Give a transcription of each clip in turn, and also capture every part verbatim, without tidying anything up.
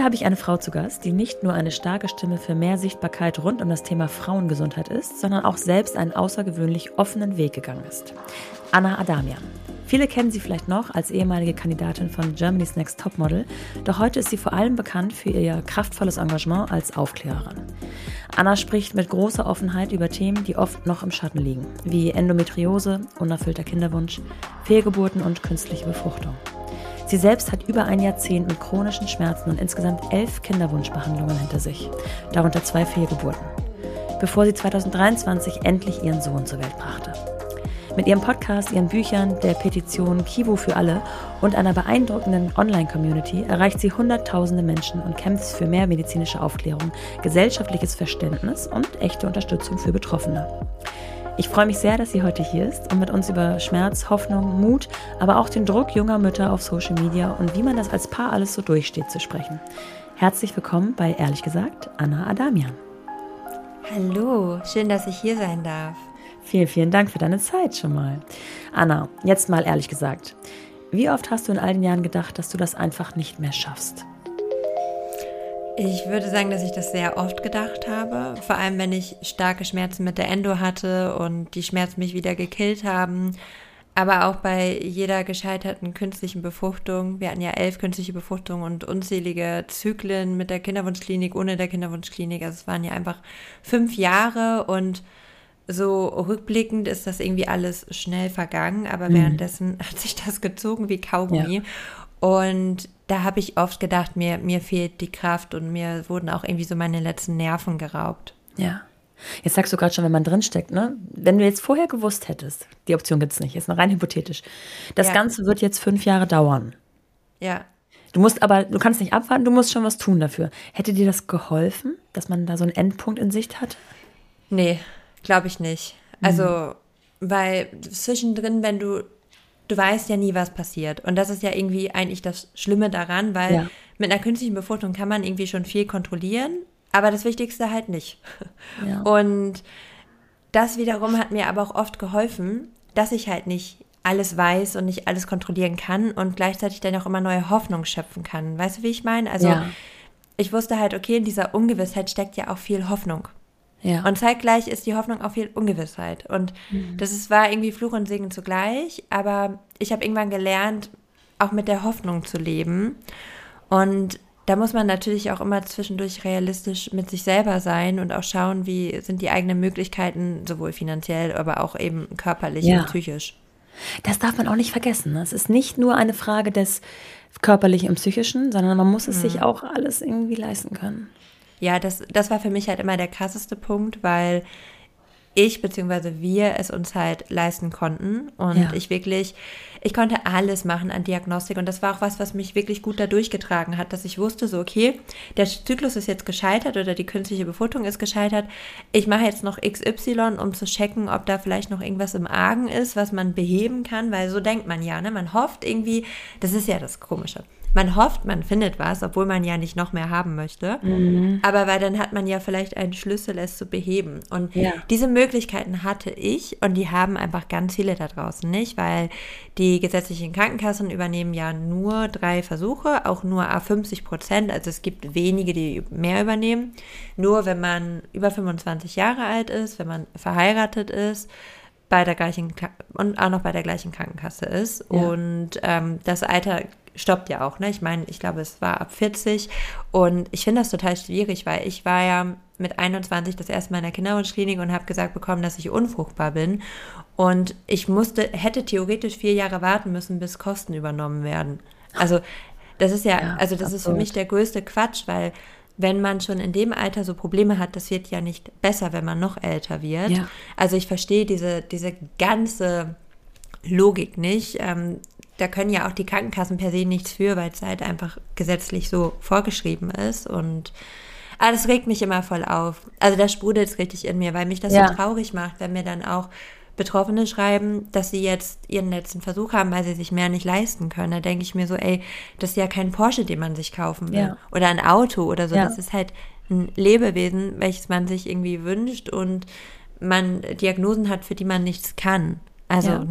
habe ich eine Frau zu Gast, die nicht nur eine starke Stimme für mehr Sichtbarkeit rund um das Thema Frauengesundheit ist, sondern auch selbst einen außergewöhnlich offenen Weg gegangen ist. Anna Adamian. Viele kennen sie vielleicht noch als ehemalige Kandidatin von Germany's Next Topmodel, doch heute ist sie vor allem bekannt für ihr kraftvolles Engagement als Aufklärerin. Anna spricht mit großer Offenheit über Themen, die oft noch im Schatten liegen, wie Endometriose, unerfüllter Kinderwunsch, Fehlgeburten und künstliche Befruchtung. Sie selbst hat über ein Jahrzehnt mit chronischen Schmerzen und insgesamt elf Kinderwunschbehandlungen hinter sich, darunter zwei Fehlgeburten, bevor sie zweitausenddreiundzwanzig endlich ihren Sohn zur Welt brachte. Mit ihrem Podcast, ihren Büchern, der Petition Kivu für alle und einer beeindruckenden Online-Community erreicht sie hunderttausende Menschen und kämpft für mehr medizinische Aufklärung, gesellschaftliches Verständnis und echte Unterstützung für Betroffene. Ich freue mich sehr, dass sie heute hier ist, um mit uns über Schmerz, Hoffnung, Mut, aber auch den Druck junger Mütter auf Social Media und wie man das als Paar alles so durchsteht zu sprechen. Herzlich willkommen bei Ehrlich gesagt, Anna Adamian. Hallo, schön, dass ich hier sein darf. Vielen, vielen Dank für deine Zeit schon mal. Anna, jetzt mal ehrlich gesagt, wie oft hast du in all den Jahren gedacht, dass du das einfach nicht mehr schaffst? Ich würde sagen, dass ich das sehr oft gedacht habe, vor allem wenn ich starke Schmerzen mit der Endo hatte und die Schmerzen mich wieder gekillt haben, aber auch bei jeder gescheiterten künstlichen Befruchtung. Wir hatten ja elf künstliche Befruchtungen und unzählige Zyklen mit der Kinderwunschklinik, ohne der Kinderwunschklinik, also es waren ja einfach fünf Jahre und so rückblickend ist das irgendwie alles schnell vergangen, aber mhm. währenddessen hat sich das gezogen wie Kaugummi. Ja. Und da habe ich oft gedacht, mir, mir fehlt die Kraft und mir wurden auch irgendwie so meine letzten Nerven geraubt. Ja. Jetzt sagst du gerade schon, wenn man drinsteckt, ne? Wenn du jetzt vorher gewusst hättest, die Option gibt es nicht, ist noch rein hypothetisch, das ja. Ganze wird jetzt fünf Jahre dauern. Ja. Du musst aber, du kannst nicht abwarten, du musst schon was tun dafür. Hätte dir das geholfen, dass man da so einen Endpunkt in Sicht hat? Nee. Glaube ich nicht. Also, mhm. weil zwischendrin, wenn du, du weißt ja nie, was passiert. Und das ist ja irgendwie eigentlich das Schlimme daran, weil ja. mit einer künstlichen Befruchtung kann man irgendwie schon viel kontrollieren, aber das Wichtigste halt nicht. Ja. Und das wiederum hat mir aber auch oft geholfen, dass ich halt nicht alles weiß und nicht alles kontrollieren kann und gleichzeitig dann auch immer neue Hoffnung schöpfen kann. Weißt du, wie ich meine? Also, ja. ich wusste halt, okay, in dieser Ungewissheit steckt ja auch viel Hoffnung. Ja. Und zeitgleich ist die Hoffnung auch viel Ungewissheit. Und mhm. das ist, war irgendwie Fluch und Segen zugleich. Aber ich habe irgendwann gelernt, auch mit der Hoffnung zu leben. Und da muss man natürlich auch immer zwischendurch realistisch mit sich selber sein und auch schauen, wie sind die eigenen Möglichkeiten, sowohl finanziell, aber auch eben körperlich ja. und psychisch. Das darf man auch nicht vergessen. Es ist nicht nur eine Frage des körperlichen und psychischen, sondern man muss es mhm. sich auch alles irgendwie leisten können. Ja, das, das war für mich halt immer der krasseste Punkt, weil ich bzw. wir es uns halt leisten konnten und ja. ich wirklich, ich konnte alles machen an Diagnostik und das war auch was, was mich wirklich gut da durchgetragen hat, dass ich wusste so, okay, der Zyklus ist jetzt gescheitert oder die künstliche Befruchtung ist gescheitert, ich mache jetzt noch X Y, um zu checken, ob da vielleicht noch irgendwas im Argen ist, was man beheben kann, weil so denkt man ja, ne, man hofft irgendwie, das ist ja das Komische. Man hofft, man findet was, obwohl man ja nicht noch mehr haben möchte. Mhm. Aber weil dann hat man ja vielleicht einen Schlüssel, es zu beheben. Und ja. diese Möglichkeiten hatte ich und die haben einfach ganz viele da draußen nicht, weil die gesetzlichen Krankenkassen übernehmen ja nur drei Versuche, auch nur à fünfzig Prozent. Also es gibt wenige, die mehr übernehmen. Nur wenn man über fünfundzwanzig Jahre alt ist, wenn man verheiratet ist, bei der gleichen und auch noch bei der gleichen Krankenkasse ist. Ja. Und ähm, das Alter stoppt ja auch, ne? Ich meine, ich glaube, es war ab vierzig und ich finde das total schwierig, weil ich war ja mit einundzwanzig das erste Mal in der Kinderwunschklinik und habe gesagt bekommen, dass ich unfruchtbar bin und ich musste, hätte theoretisch vier Jahre warten müssen, bis Kosten übernommen werden. Also das ist ja, ja also das absolut. Ist für mich der größte Quatsch, weil wenn man schon in dem Alter so Probleme hat, das wird ja nicht besser, wenn man noch älter wird. Ja. Also ich verstehe diese, diese ganze Logik nicht. Ähm, da können ja auch die Krankenkassen per se nichts für, weil es halt einfach gesetzlich so vorgeschrieben ist. Und ah, das regt mich immer voll auf. Also da sprudelt es richtig in mir, weil mich das ja. so traurig macht, wenn mir dann auch Betroffene schreiben, dass sie jetzt ihren letzten Versuch haben, weil sie sich mehr nicht leisten können. Da denke ich mir so, ey, das ist ja kein Porsche, den man sich kaufen will. Ja. Oder ein Auto oder so. Ja. Das ist halt ein Lebewesen, welches man sich irgendwie wünscht und man Diagnosen hat, für die man nichts kann. Also, ja. ne,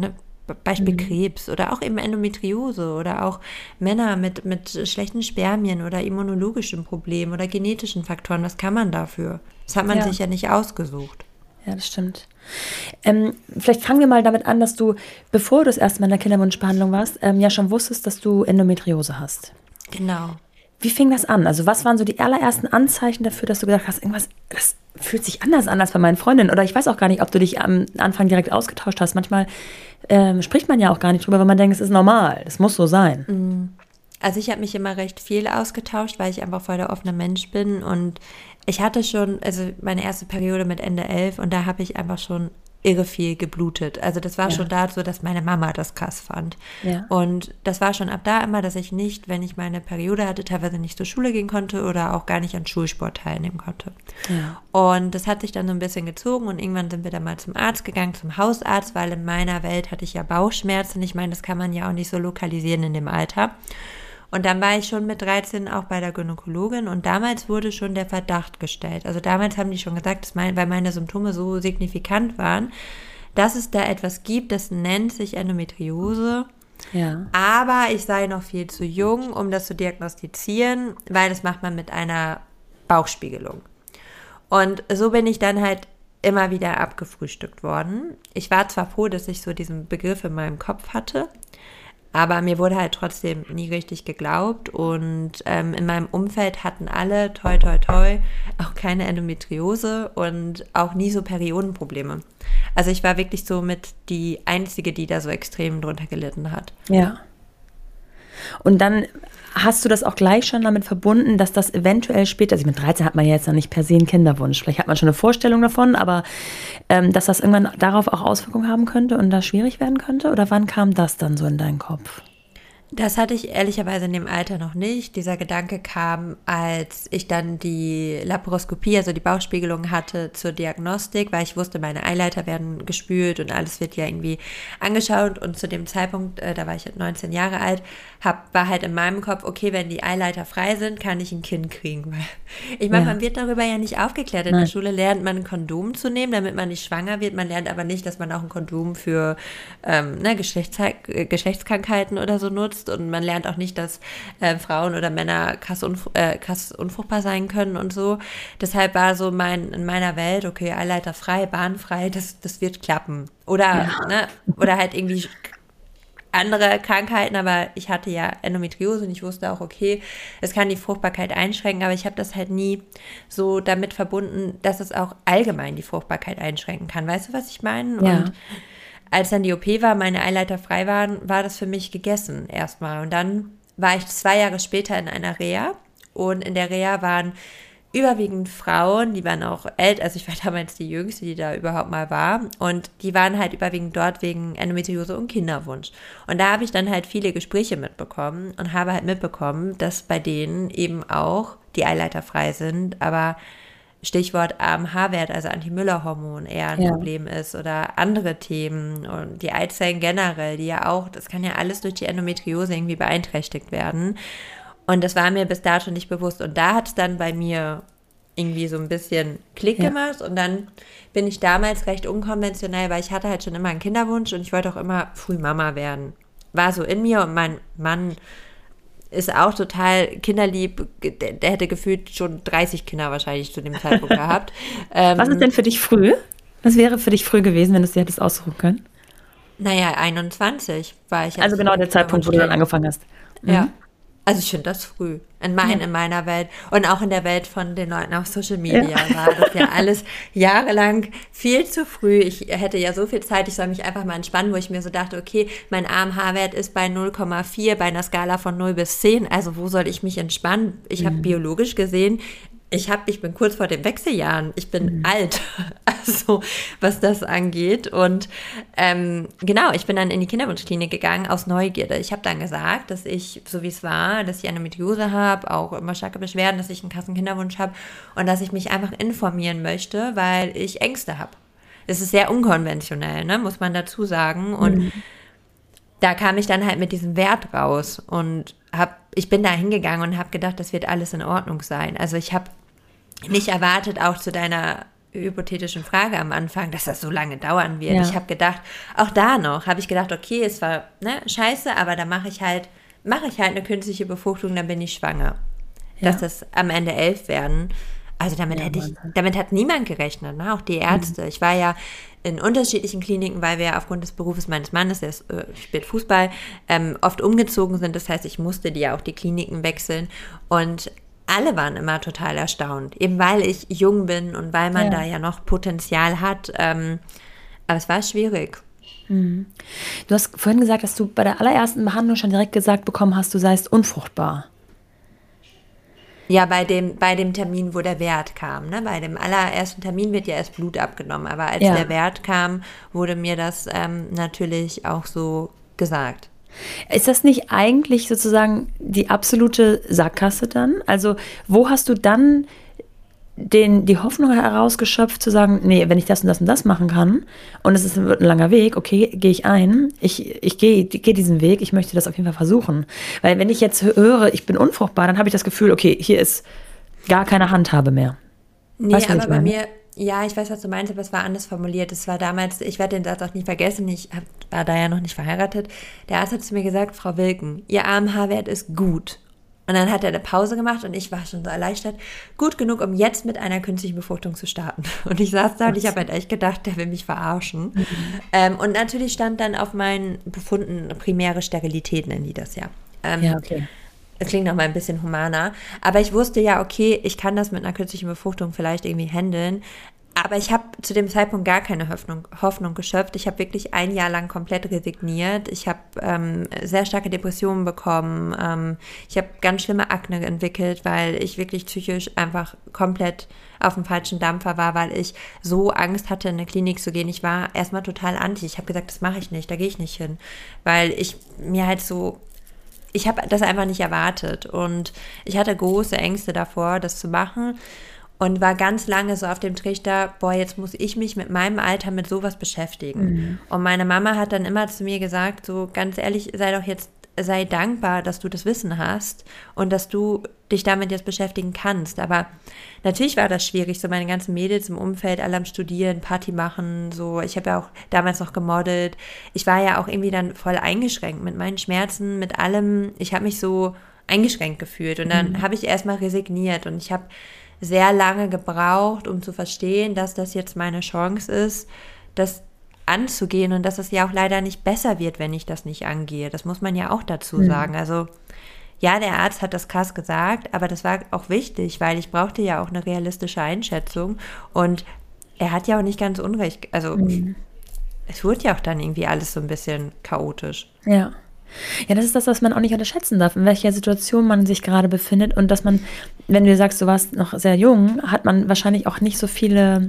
Beispiel Mhm. Krebs oder auch eben Endometriose oder auch Männer mit, mit schlechten Spermien oder immunologischen Problemen oder genetischen Faktoren. Was kann man dafür? Das hat man Ja. sich ja nicht ausgesucht. Ja, das stimmt. Ähm, vielleicht fangen wir mal damit an, dass du, bevor du das erste Mal in der Kinderwunschbehandlung warst, ähm, ja schon wusstest, dass du Endometriose hast. Genau. Wie fing das an? Also was waren so die allerersten Anzeichen dafür, dass du gedacht hast, irgendwas, das fühlt sich anders an als bei meinen Freundinnen? Oder ich weiß auch gar nicht, ob du dich am Anfang direkt ausgetauscht hast. Manchmal ähm, spricht man ja auch gar nicht drüber, weil man denkt, es ist normal, es muss so sein. Also ich habe mich immer recht viel ausgetauscht, weil ich einfach voll der offene Mensch bin und ich hatte schon, also meine erste Periode mit Ende elf und da habe ich einfach schon irre viel geblutet. Also das war Ja. schon da so, dass meine Mama das krass fand. Ja. Und das war schon ab da immer, dass ich nicht, wenn ich meine Periode hatte, teilweise nicht zur Schule gehen konnte oder auch gar nicht an Schulsport teilnehmen konnte. Ja. Und das hat sich dann so ein bisschen gezogen und irgendwann sind wir dann mal zum Arzt gegangen, zum Hausarzt, weil in meiner Welt hatte ich ja Bauchschmerzen. Ich meine, das kann man ja auch nicht so lokalisieren in dem Alter. Und dann war ich schon mit dreizehn auch bei der Gynäkologin und damals wurde schon der Verdacht gestellt. Also damals haben die schon gesagt, dass mein, weil meine Symptome so signifikant waren, dass es da etwas gibt, das nennt sich Endometriose. Ja. Aber ich sei noch viel zu jung, um das zu diagnostizieren, weil das macht man mit einer Bauchspiegelung. Und so bin ich dann halt immer wieder abgefrühstückt worden. Ich war zwar froh, dass ich so diesen Begriff in meinem Kopf hatte, aber mir wurde halt trotzdem nie richtig geglaubt und ähm, in meinem Umfeld hatten alle, toi toi toi, auch keine Endometriose und auch nie so Periodenprobleme. Also ich war wirklich so mit die Einzige, die da so extrem drunter gelitten hat. Ja. Und dann hast du das auch gleich schon damit verbunden, dass das eventuell später, also mit dreizehn hat man ja jetzt noch nicht per se einen Kinderwunsch, vielleicht hat man schon eine Vorstellung davon, aber ähm, dass das irgendwann darauf auch Auswirkungen haben könnte und da schwierig werden könnte? Oder wann kam das dann so in deinen Kopf? Das hatte ich ehrlicherweise in dem Alter noch nicht. Dieser Gedanke kam, als ich dann die Laparoskopie, also die Bauchspiegelung hatte zur Diagnostik, weil ich wusste, meine Eileiter werden gespült und alles wird ja irgendwie angeschaut. Und zu dem Zeitpunkt, äh, da war ich neunzehn Jahre alt, hab, war halt in meinem Kopf, okay, wenn die Eileiter frei sind, kann ich ein Kind kriegen. Weil ich meine, Ja. man wird darüber ja nicht aufgeklärt. In Nein. der Schule lernt man ein Kondom zu nehmen, damit man nicht schwanger wird. Man lernt aber nicht, dass man auch ein Kondom für ähm, ne, Geschlechts Geschlechtskrankheiten oder so nutzt. Und man lernt auch nicht, dass äh, Frauen oder Männer krass, unf äh, krass unfruchtbar sein können und so. Deshalb war so mein, in meiner Welt, okay, Eileiter frei, bahnfrei, das, das wird klappen. Oder, Ja. ne, oder halt irgendwie andere Krankheiten, aber ich hatte ja Endometriose und ich wusste auch, okay, es kann die Fruchtbarkeit einschränken, aber ich habe das halt nie so damit verbunden, dass es auch allgemein die Fruchtbarkeit einschränken kann. Weißt du, was ich meine? Ja. Und als dann die O P war, meine Eileiter frei waren, war das für mich gegessen erstmal. Und dann war ich zwei Jahre später in einer Reha und in der Reha waren überwiegend Frauen, die waren auch älter, also ich war damals die Jüngste, die da überhaupt mal war und die waren halt überwiegend dort wegen Endometriose und Kinderwunsch. Und da habe ich dann halt viele Gespräche mitbekommen und habe halt mitbekommen, dass bei denen eben auch die Eileiter frei sind, aber Stichwort A M H-Wert, also Anti-Müller-Hormon, eher ein Ja. Problem ist oder andere Themen und die Eizellen generell, die ja auch, das kann ja alles durch die Endometriose irgendwie beeinträchtigt werden. Und das war mir bis dato nicht bewusst. Und da hat es dann bei mir irgendwie so ein bisschen Klick Ja. gemacht. Und dann bin ich damals recht unkonventionell, weil ich hatte halt schon immer einen Kinderwunsch und ich wollte auch immer früh Mama werden. War so in mir und mein Mann ist auch total kinderlieb. Der, der hätte gefühlt schon dreißig Kinder wahrscheinlich zu dem Zeitpunkt gehabt. Ähm, Was ist denn für dich früh? Was wäre für dich früh gewesen, wenn du es dir hättest aussuchen können? Naja, einundzwanzig war ich. als Also ich genau den der Zeitpunkt, wo du dann Kinderwunsch angefangen hast. Mhm. Ja. Also ich finde das früh. In, mein, Ja. in meiner Welt und auch in der Welt von den Leuten auf Social Media war das ja alles jahrelang viel zu früh. Ich hätte ja so viel Zeit, ich soll mich einfach mal entspannen, wo ich mir so dachte, okay, mein A M H-Wert ist bei null Komma vier bei einer Skala von null bis zehn. Also wo soll ich mich entspannen? Ich habe biologisch gesehen, ich, hab, ich bin kurz vor den Wechseljahren. Ich bin mhm. alt, also was das angeht. Und ähm, genau, ich bin dann in die Kinderwunschklinik gegangen aus Neugierde. Ich habe dann gesagt, dass ich, so wie es war, dass ich Endometriose habe, auch immer starke Beschwerden, dass ich einen krassen Kinderwunsch habe und dass ich mich einfach informieren möchte, weil ich Ängste habe. Das ist sehr unkonventionell, ne, muss man dazu sagen. Und mhm. da kam ich dann halt mit diesem Wert raus und hab, ich bin da hingegangen und habe gedacht, das wird alles in Ordnung sein. Also ich habe nicht erwartet, auch zu deiner hypothetischen Frage am Anfang, dass das so lange dauern wird. Ja. Ich habe gedacht, auch da noch, habe ich gedacht, okay, es war ne, scheiße, aber da mache ich halt, mache ich halt eine künstliche Befruchtung, dann bin ich schwanger. Ja. Dass das am Ende elf werden. Also damit ja, hätte ich, damit hat niemand gerechnet, ne? Auch die Ärzte. Mhm. Ich war ja in unterschiedlichen Kliniken, weil wir ja aufgrund des Berufes meines Mannes, der ist, äh, spielt Fußball, ähm, oft umgezogen sind. Das heißt, ich musste die ja auch die Kliniken wechseln und alle waren immer total erstaunt, eben weil ich jung bin und weil man ja. da ja noch Potenzial hat. Ähm, aber es war schwierig. Mhm. Du hast vorhin gesagt, dass du bei der allerersten Behandlung schon direkt gesagt bekommen hast, du seist unfruchtbar. Ja, bei dem, bei dem Termin, wo der Wert kam. Ne? Bei dem allerersten Termin wird ja erst Blut abgenommen. Aber als ja. der Wert kam, wurde mir das ähm, natürlich auch so gesagt. Ist das nicht eigentlich sozusagen die absolute Sackgasse dann? Also wo hast du dann den, die Hoffnung herausgeschöpft zu sagen, nee, wenn ich das und das und das machen kann und es ist, wird ein langer Weg, okay, gehe ich ein, ich, ich gehe geh diesen Weg, ich möchte das auf jeden Fall versuchen. Weil wenn ich jetzt höre, ich bin unfruchtbar, dann habe ich das Gefühl, okay, hier ist gar keine Handhabe mehr. Nee, weißt du, aber bei mir, ja, ich weiß, was du meinst, aber es war anders formuliert. Es war damals, ich werde den Satz auch nie vergessen, ich hab, war da ja noch nicht verheiratet. Der Arzt hat zu mir gesagt, Frau Wilken, Ihr A M H-Wert ist gut. Und dann hat er eine Pause gemacht und ich war schon so erleichtert. Gut genug, um jetzt mit einer künstlichen Befruchtung zu starten. Und ich saß da und ich habe halt echt gedacht, der will mich verarschen. Mhm. Ähm, und natürlich stand dann auf meinen Befunden primäre Sterilität, nennen die das ja. Ähm, ja, okay. Es klingt noch mal ein bisschen humaner. Aber ich wusste ja, okay, ich kann das mit einer künstlichen Befruchtung vielleicht irgendwie handeln. Aber ich habe zu dem Zeitpunkt gar keine Hoffnung, Hoffnung geschöpft. Ich habe wirklich ein Jahr lang komplett resigniert. Ich habe ähm, sehr starke Depressionen bekommen. Ähm, ich habe ganz schlimme Akne entwickelt, weil ich wirklich psychisch einfach komplett auf dem falschen Dampfer war, weil ich so Angst hatte, in eine Klinik zu gehen. Ich war erstmal total anti. Ich habe gesagt, das mache ich nicht, da gehe ich nicht hin. Weil ich mir halt so... Ich habe das einfach nicht erwartet. Und ich hatte große Ängste davor, das zu machen. Und war ganz lange so auf dem Trichter, boah, jetzt muss ich mich mit meinem Alter mit sowas beschäftigen. Mhm. Und meine Mama hat dann immer zu mir gesagt, so ganz ehrlich, sei doch jetzt, sei dankbar, dass du das Wissen hast und dass du dich damit jetzt beschäftigen kannst. Aber natürlich war das schwierig, so meine ganzen Mädels im Umfeld, alle am Studieren, Party machen, so. Ich habe ja auch damals noch gemodelt. Ich war ja auch irgendwie dann voll eingeschränkt mit meinen Schmerzen, mit allem. Ich habe mich so eingeschränkt gefühlt und dann mhm. habe ich erstmal resigniert und ich habe sehr lange gebraucht, um zu verstehen, dass das jetzt meine Chance ist, das anzugehen und dass es ja auch leider nicht besser wird, wenn ich das nicht angehe. Das muss man ja auch dazu mhm. sagen. Also ja, der Arzt hat das krass gesagt, aber das war auch wichtig, weil ich brauchte ja auch eine realistische Einschätzung und er hat ja auch nicht ganz unrecht. Also mhm. es wurde ja auch dann irgendwie alles so ein bisschen chaotisch. Ja. Ja, das ist das, was man auch nicht unterschätzen darf, in welcher Situation man sich gerade befindet und dass man, wenn du sagst, du warst noch sehr jung, hat man wahrscheinlich auch nicht so viele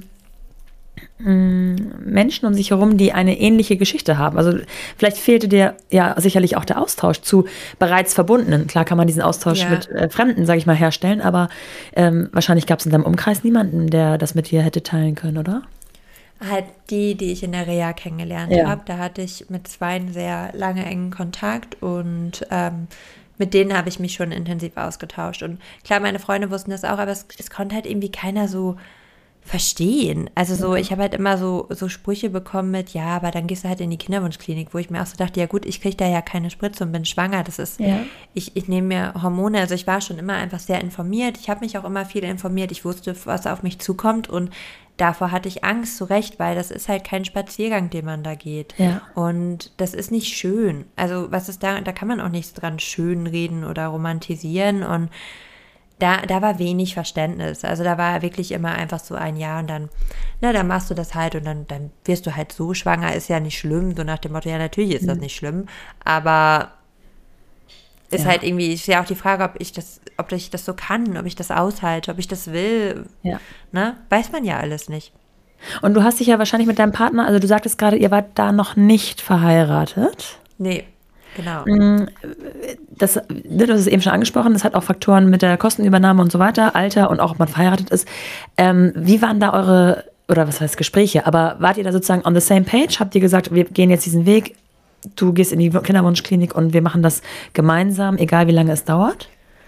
mh, Menschen um sich herum, die eine ähnliche Geschichte haben. Also vielleicht fehlte dir ja sicherlich auch der Austausch zu bereits Verbundenen. Klar kann man diesen Austausch ja. mit äh, Fremden, sage ich mal, herstellen, aber ähm, wahrscheinlich gab es in deinem Umkreis niemanden, der das mit dir hätte teilen können, oder? Halt die, die ich in der Reha kennengelernt ja. habe. Da hatte ich mit zwei einen sehr lange engen Kontakt und ähm, mit denen habe ich mich schon intensiv ausgetauscht. Und klar, meine Freunde wussten das auch, aber es, es konnte halt irgendwie keiner so verstehen. Also so, ich habe halt immer so, so Sprüche bekommen mit, ja, aber dann gehst du halt in die Kinderwunschklinik, wo ich mir auch so dachte, ja gut, ich kriege da ja keine Spritze und bin schwanger. Das ist, ja. ich, ich nehme mir Hormone, also ich war schon immer einfach sehr informiert. Ich habe mich auch immer viel informiert. Ich wusste, was auf mich zukommt und davor hatte ich Angst, zu Recht, weil das ist halt kein Spaziergang, den man da geht. Ja. Und das ist nicht schön. Also was ist da, da kann man auch nichts dran schönreden oder romantisieren und Da, da war wenig Verständnis. Also da war wirklich immer einfach so ein Jahr und dann, na, dann machst du das halt und dann, dann wirst du halt so schwanger, ist ja nicht schlimm. So nach dem Motto, ja, natürlich ist mhm. das nicht schlimm. Aber ist ja. halt irgendwie, ist ja auch die Frage, ob ich das, ob ich das so kann, ob ich das aushalte, ob ich das will. Ja. Ne? Weiß man ja alles nicht. Und du hast dich ja wahrscheinlich mit deinem Partner, also du sagtest gerade, ihr wart da noch nicht verheiratet. Nee. Genau. Das, du hast es eben schon angesprochen, das hat auch Faktoren mit der Kostenübernahme und so weiter, Alter und auch, ob man verheiratet ist. Ähm, wie waren da eure, oder was heißt Gespräche, aber wart ihr da sozusagen on the same page? Habt ihr gesagt, wir gehen jetzt diesen Weg, du gehst in die Kinderwunschklinik und wir machen das gemeinsam, egal wie lange es dauert?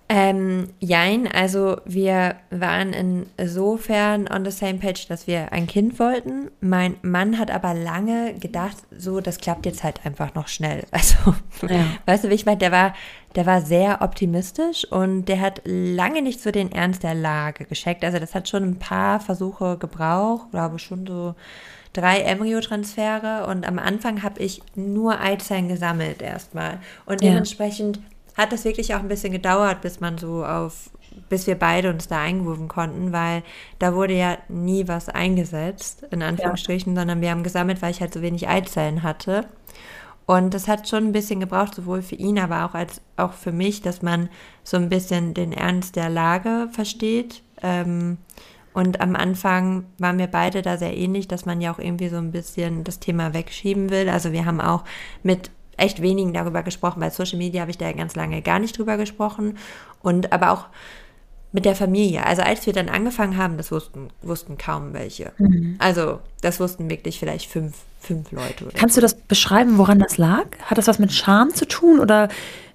Ähm, jein, also wir waren insofern on the same page, dass wir ein Kind wollten. Mein Mann hat aber lange gedacht, so, das klappt jetzt halt einfach noch schnell. Also, ja. Weißt du, wie ich meine, der war, der war sehr optimistisch und der hat lange nicht so den Ernst der Lage gescheckt. Also das hat schon ein paar Versuche gebraucht, glaube schon so drei Embryotransfere und am Anfang habe ich nur Eizellen gesammelt erstmal und dementsprechend ja. hat das wirklich auch ein bisschen gedauert, bis man so auf, bis wir beide uns da eingrooven konnten, weil da wurde ja nie was eingesetzt, in Anführungsstrichen, ja. sondern wir haben gesammelt, weil ich halt so wenig Eizellen hatte. Und das hat schon ein bisschen gebraucht, sowohl für ihn, aber auch als auch für mich, dass man so ein bisschen den Ernst der Lage versteht. Ähm, und am Anfang waren wir beide da sehr ähnlich, dass man ja auch irgendwie so ein bisschen das Thema wegschieben will. Also wir haben auch mit echt wenigen darüber gesprochen. Bei Social Media habe ich da ja ganz lange gar nicht drüber gesprochen. Und aber auch mit der Familie. Also als wir dann angefangen haben, das wussten, wussten kaum welche. Mhm. Also das wussten wirklich vielleicht fünf, fünf Leute. Oder Kannst so. du das beschreiben, woran das lag? Hat das was mit Scham zu tun? Oder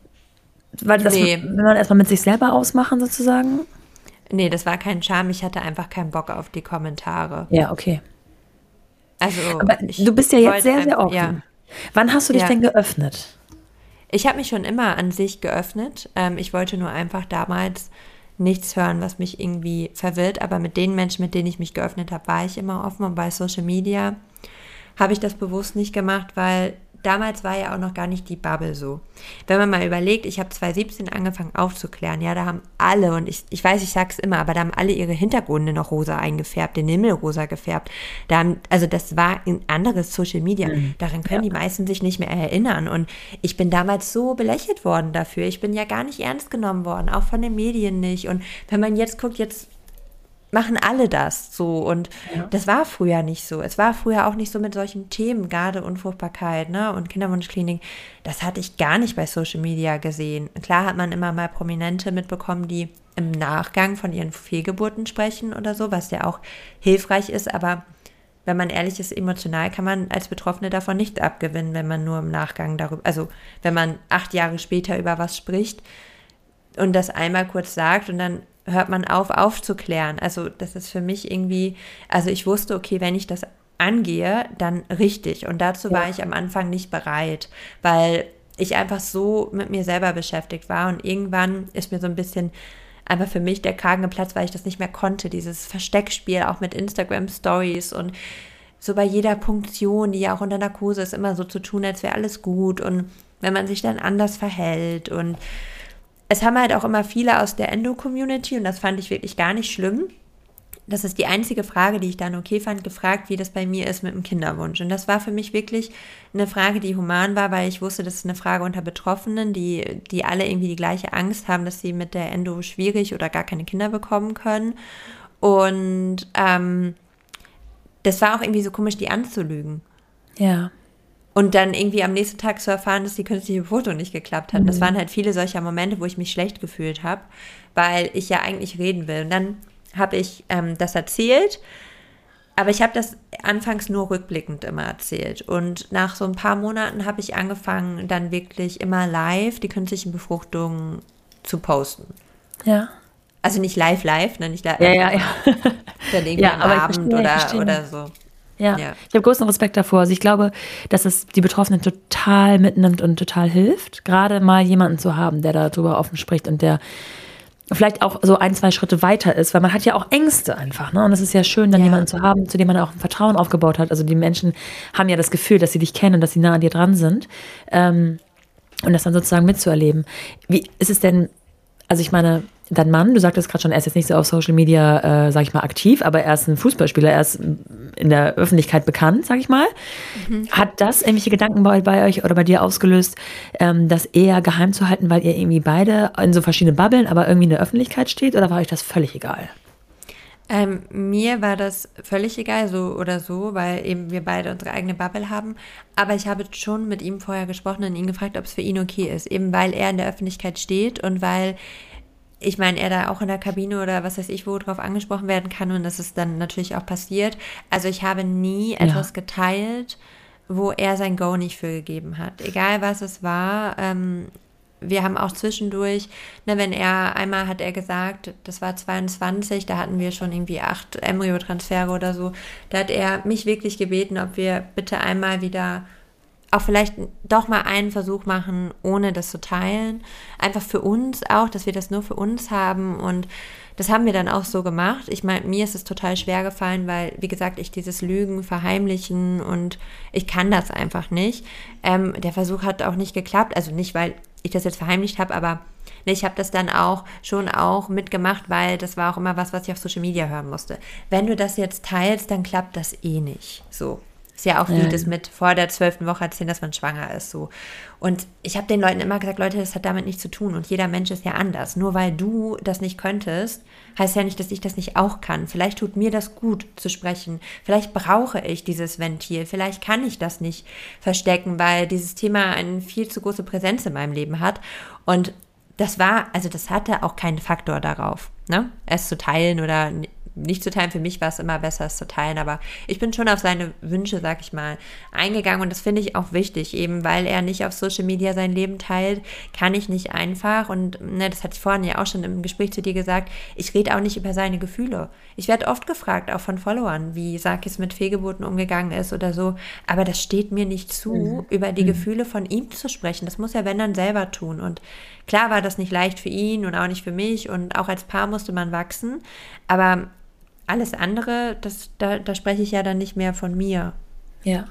weil das, nee. Will man erstmal mit sich selber ausmachen sozusagen? Nee, das war kein Scham. Ich hatte einfach keinen Bock auf die Kommentare. Ja, okay. Also aber du bist ja jetzt sehr, sehr offen. Ja. Wann hast du dich ja. denn geöffnet? Ich habe mich schon immer an sich geöffnet. Ähm, ich wollte nur einfach damals nichts hören, was mich irgendwie verwirrt. Aber mit den Menschen, mit denen ich mich geöffnet habe, war ich immer offen. Und bei Social Media habe ich das bewusst nicht gemacht, weil damals war ja auch noch gar nicht die Bubble so. Wenn man mal überlegt, ich habe zwanzig siebzehn angefangen aufzuklären, ja, da haben alle, und ich, ich weiß, ich sag's immer, aber da haben alle ihre Hintergründe noch rosa eingefärbt, den Himmel rosa gefärbt. Da haben, also das war ein anderes Social Media. Mhm. Daran können ja. die meisten sich nicht mehr erinnern. Und ich bin damals so belächelt worden dafür. Ich bin ja gar nicht ernst genommen worden, auch von den Medien nicht. Und wenn man jetzt guckt, jetzt machen alle das so und ja. das war früher nicht so. Es war früher auch nicht so mit solchen Themen, gerade Unfruchtbarkeit, ne, und Kinderwunschklinik. Das hatte ich gar nicht bei Social Media gesehen. Klar hat man immer mal Prominente mitbekommen, die im Nachgang von ihren Fehlgeburten sprechen oder so, was ja auch hilfreich ist, aber wenn man ehrlich ist, emotional kann man als Betroffene davon nichts abgewinnen, wenn man nur im Nachgang darüber, also wenn man acht Jahre später über was spricht und das einmal kurz sagt und dann hört man auf, aufzuklären. Also das ist für mich irgendwie, also ich wusste, okay, wenn ich das angehe, dann richtig. Und dazu ja. war ich am Anfang nicht bereit, weil ich einfach so mit mir selber beschäftigt war. Und irgendwann ist mir so ein bisschen einfach für mich der Kragen geplatzt, weil ich das nicht mehr konnte. Dieses Versteckspiel, auch mit Instagram-Stories und so bei jeder Punktion, die ja auch unter Narkose ist, immer so zu tun, als wäre alles gut. Und wenn man sich dann anders verhält und es haben halt auch immer viele aus der Endo-Community, und das fand ich wirklich gar nicht schlimm. Das ist die einzige Frage, die ich dann okay fand, gefragt, wie das bei mir ist mit dem Kinderwunsch. Und das war für mich wirklich eine Frage, die human war, weil ich wusste, das ist eine Frage unter Betroffenen, die, die alle irgendwie die gleiche Angst haben, dass sie mit der Endo schwierig oder gar keine Kinder bekommen können. Und ähm, das war auch irgendwie so komisch, die anzulügen. Ja. Und dann irgendwie am nächsten Tag zu erfahren, dass die künstliche Befruchtung nicht geklappt hat. Mhm. Das waren halt viele solcher Momente, wo ich mich schlecht gefühlt habe, weil ich ja eigentlich reden will. Und dann habe ich ähm, das erzählt, aber ich habe das anfangs nur rückblickend immer erzählt. Und nach so ein paar Monaten habe ich angefangen, dann wirklich immer live die künstlichen Befruchtungen zu posten. Ja. Also nicht live, live, ne? Nicht live. Ja, ja, ja. Dann irgendwie ja, am Abend verstehe, oder, oder so. Ja. ja, ich habe großen Respekt davor. Also ich glaube, dass es die Betroffenen total mitnimmt und total hilft, gerade mal jemanden zu haben, der darüber offen spricht und der vielleicht auch so ein, zwei Schritte weiter ist, weil man hat ja auch Ängste einfach, ne? Und es ist ja schön, dann ja. jemanden zu haben, zu dem man auch ein Vertrauen aufgebaut hat. Also die Menschen haben ja das Gefühl, dass sie dich kennen und dass sie nah an dir dran sind. Ähm, und das dann sozusagen mitzuerleben. Wie ist es denn, also ich meine, dein Mann, du sagtest gerade schon, er ist jetzt nicht so auf Social Media, äh, sag ich mal, aktiv, aber er ist ein Fußballspieler, er ist in der Öffentlichkeit bekannt, sag ich mal. Mhm. Hat das irgendwelche Gedanken bei, bei euch oder bei dir ausgelöst, ähm, das eher geheim zu halten, weil ihr irgendwie beide in so verschiedenen Bubbeln, aber irgendwie in der Öffentlichkeit steht, oder war euch das völlig egal? Ähm, mir war das völlig egal, so oder so, weil eben wir beide unsere eigene Bubble haben. Aber ich habe schon mit ihm vorher gesprochen und ihn gefragt, ob es für ihn okay ist, eben weil er in der Öffentlichkeit steht und weil ich meine, er da auch in der Kabine oder was weiß ich, wo drauf angesprochen werden kann und das ist dann natürlich auch passiert. Also ich habe nie etwas ja. geteilt, wo er sein Go nicht für gegeben hat. Egal was es war, ähm, wir haben auch zwischendurch, ne, wenn er, einmal hat er gesagt, das war zweiundzwanzig, da hatten wir schon irgendwie acht Embryotransfere oder so, da hat er mich wirklich gebeten, ob wir bitte einmal wieder auch vielleicht doch mal einen Versuch machen, ohne das zu teilen. Einfach für uns auch, dass wir das nur für uns haben. Und das haben wir dann auch so gemacht. Ich meine, mir ist es total schwer gefallen, weil, wie gesagt, ich dieses Lügen, Verheimlichen und ich kann das einfach nicht. Ähm, der Versuch hat auch nicht geklappt. Also nicht, weil ich das jetzt verheimlicht habe, aber ne, ich habe das dann auch schon auch mitgemacht, weil das war auch immer was, was ich auf Social Media hören musste. Wenn du das jetzt teilst, dann klappt das eh nicht. So. Ist ja auch wie ja. das mit vor der zwölften Woche erzählen, dass man schwanger ist. So. Und ich habe den Leuten immer gesagt, Leute, das hat damit nichts zu tun. Und jeder Mensch ist ja anders. Nur weil du das nicht könntest, heißt ja nicht, dass ich das nicht auch kann. Vielleicht tut mir das gut zu sprechen. Vielleicht brauche ich dieses Ventil. Vielleicht kann ich das nicht verstecken, weil dieses Thema eine viel zu große Präsenz in meinem Leben hat. Und das war, also das hatte auch keinen Faktor darauf, ne? Es zu teilen oder nicht zu teilen. Für mich war es immer besser, es zu teilen, aber ich bin schon auf seine Wünsche, sag ich mal, eingegangen und das finde ich auch wichtig, eben weil er nicht auf Social Media sein Leben teilt, kann ich nicht einfach und ne, das hatte ich vorhin ja auch schon im Gespräch zu dir gesagt, ich rede auch nicht über seine Gefühle. Ich werde oft gefragt, auch von Followern, wie Sarkis mit Fehlgeburten umgegangen ist oder so, aber das steht mir nicht zu, mhm. über die mhm. Gefühle von ihm zu sprechen. Das muss er, wenn dann, selber tun und klar war das nicht leicht für ihn und auch nicht für mich und auch als Paar musste man wachsen, aber alles andere, das, da, da spreche ich ja dann nicht mehr von mir. Ja.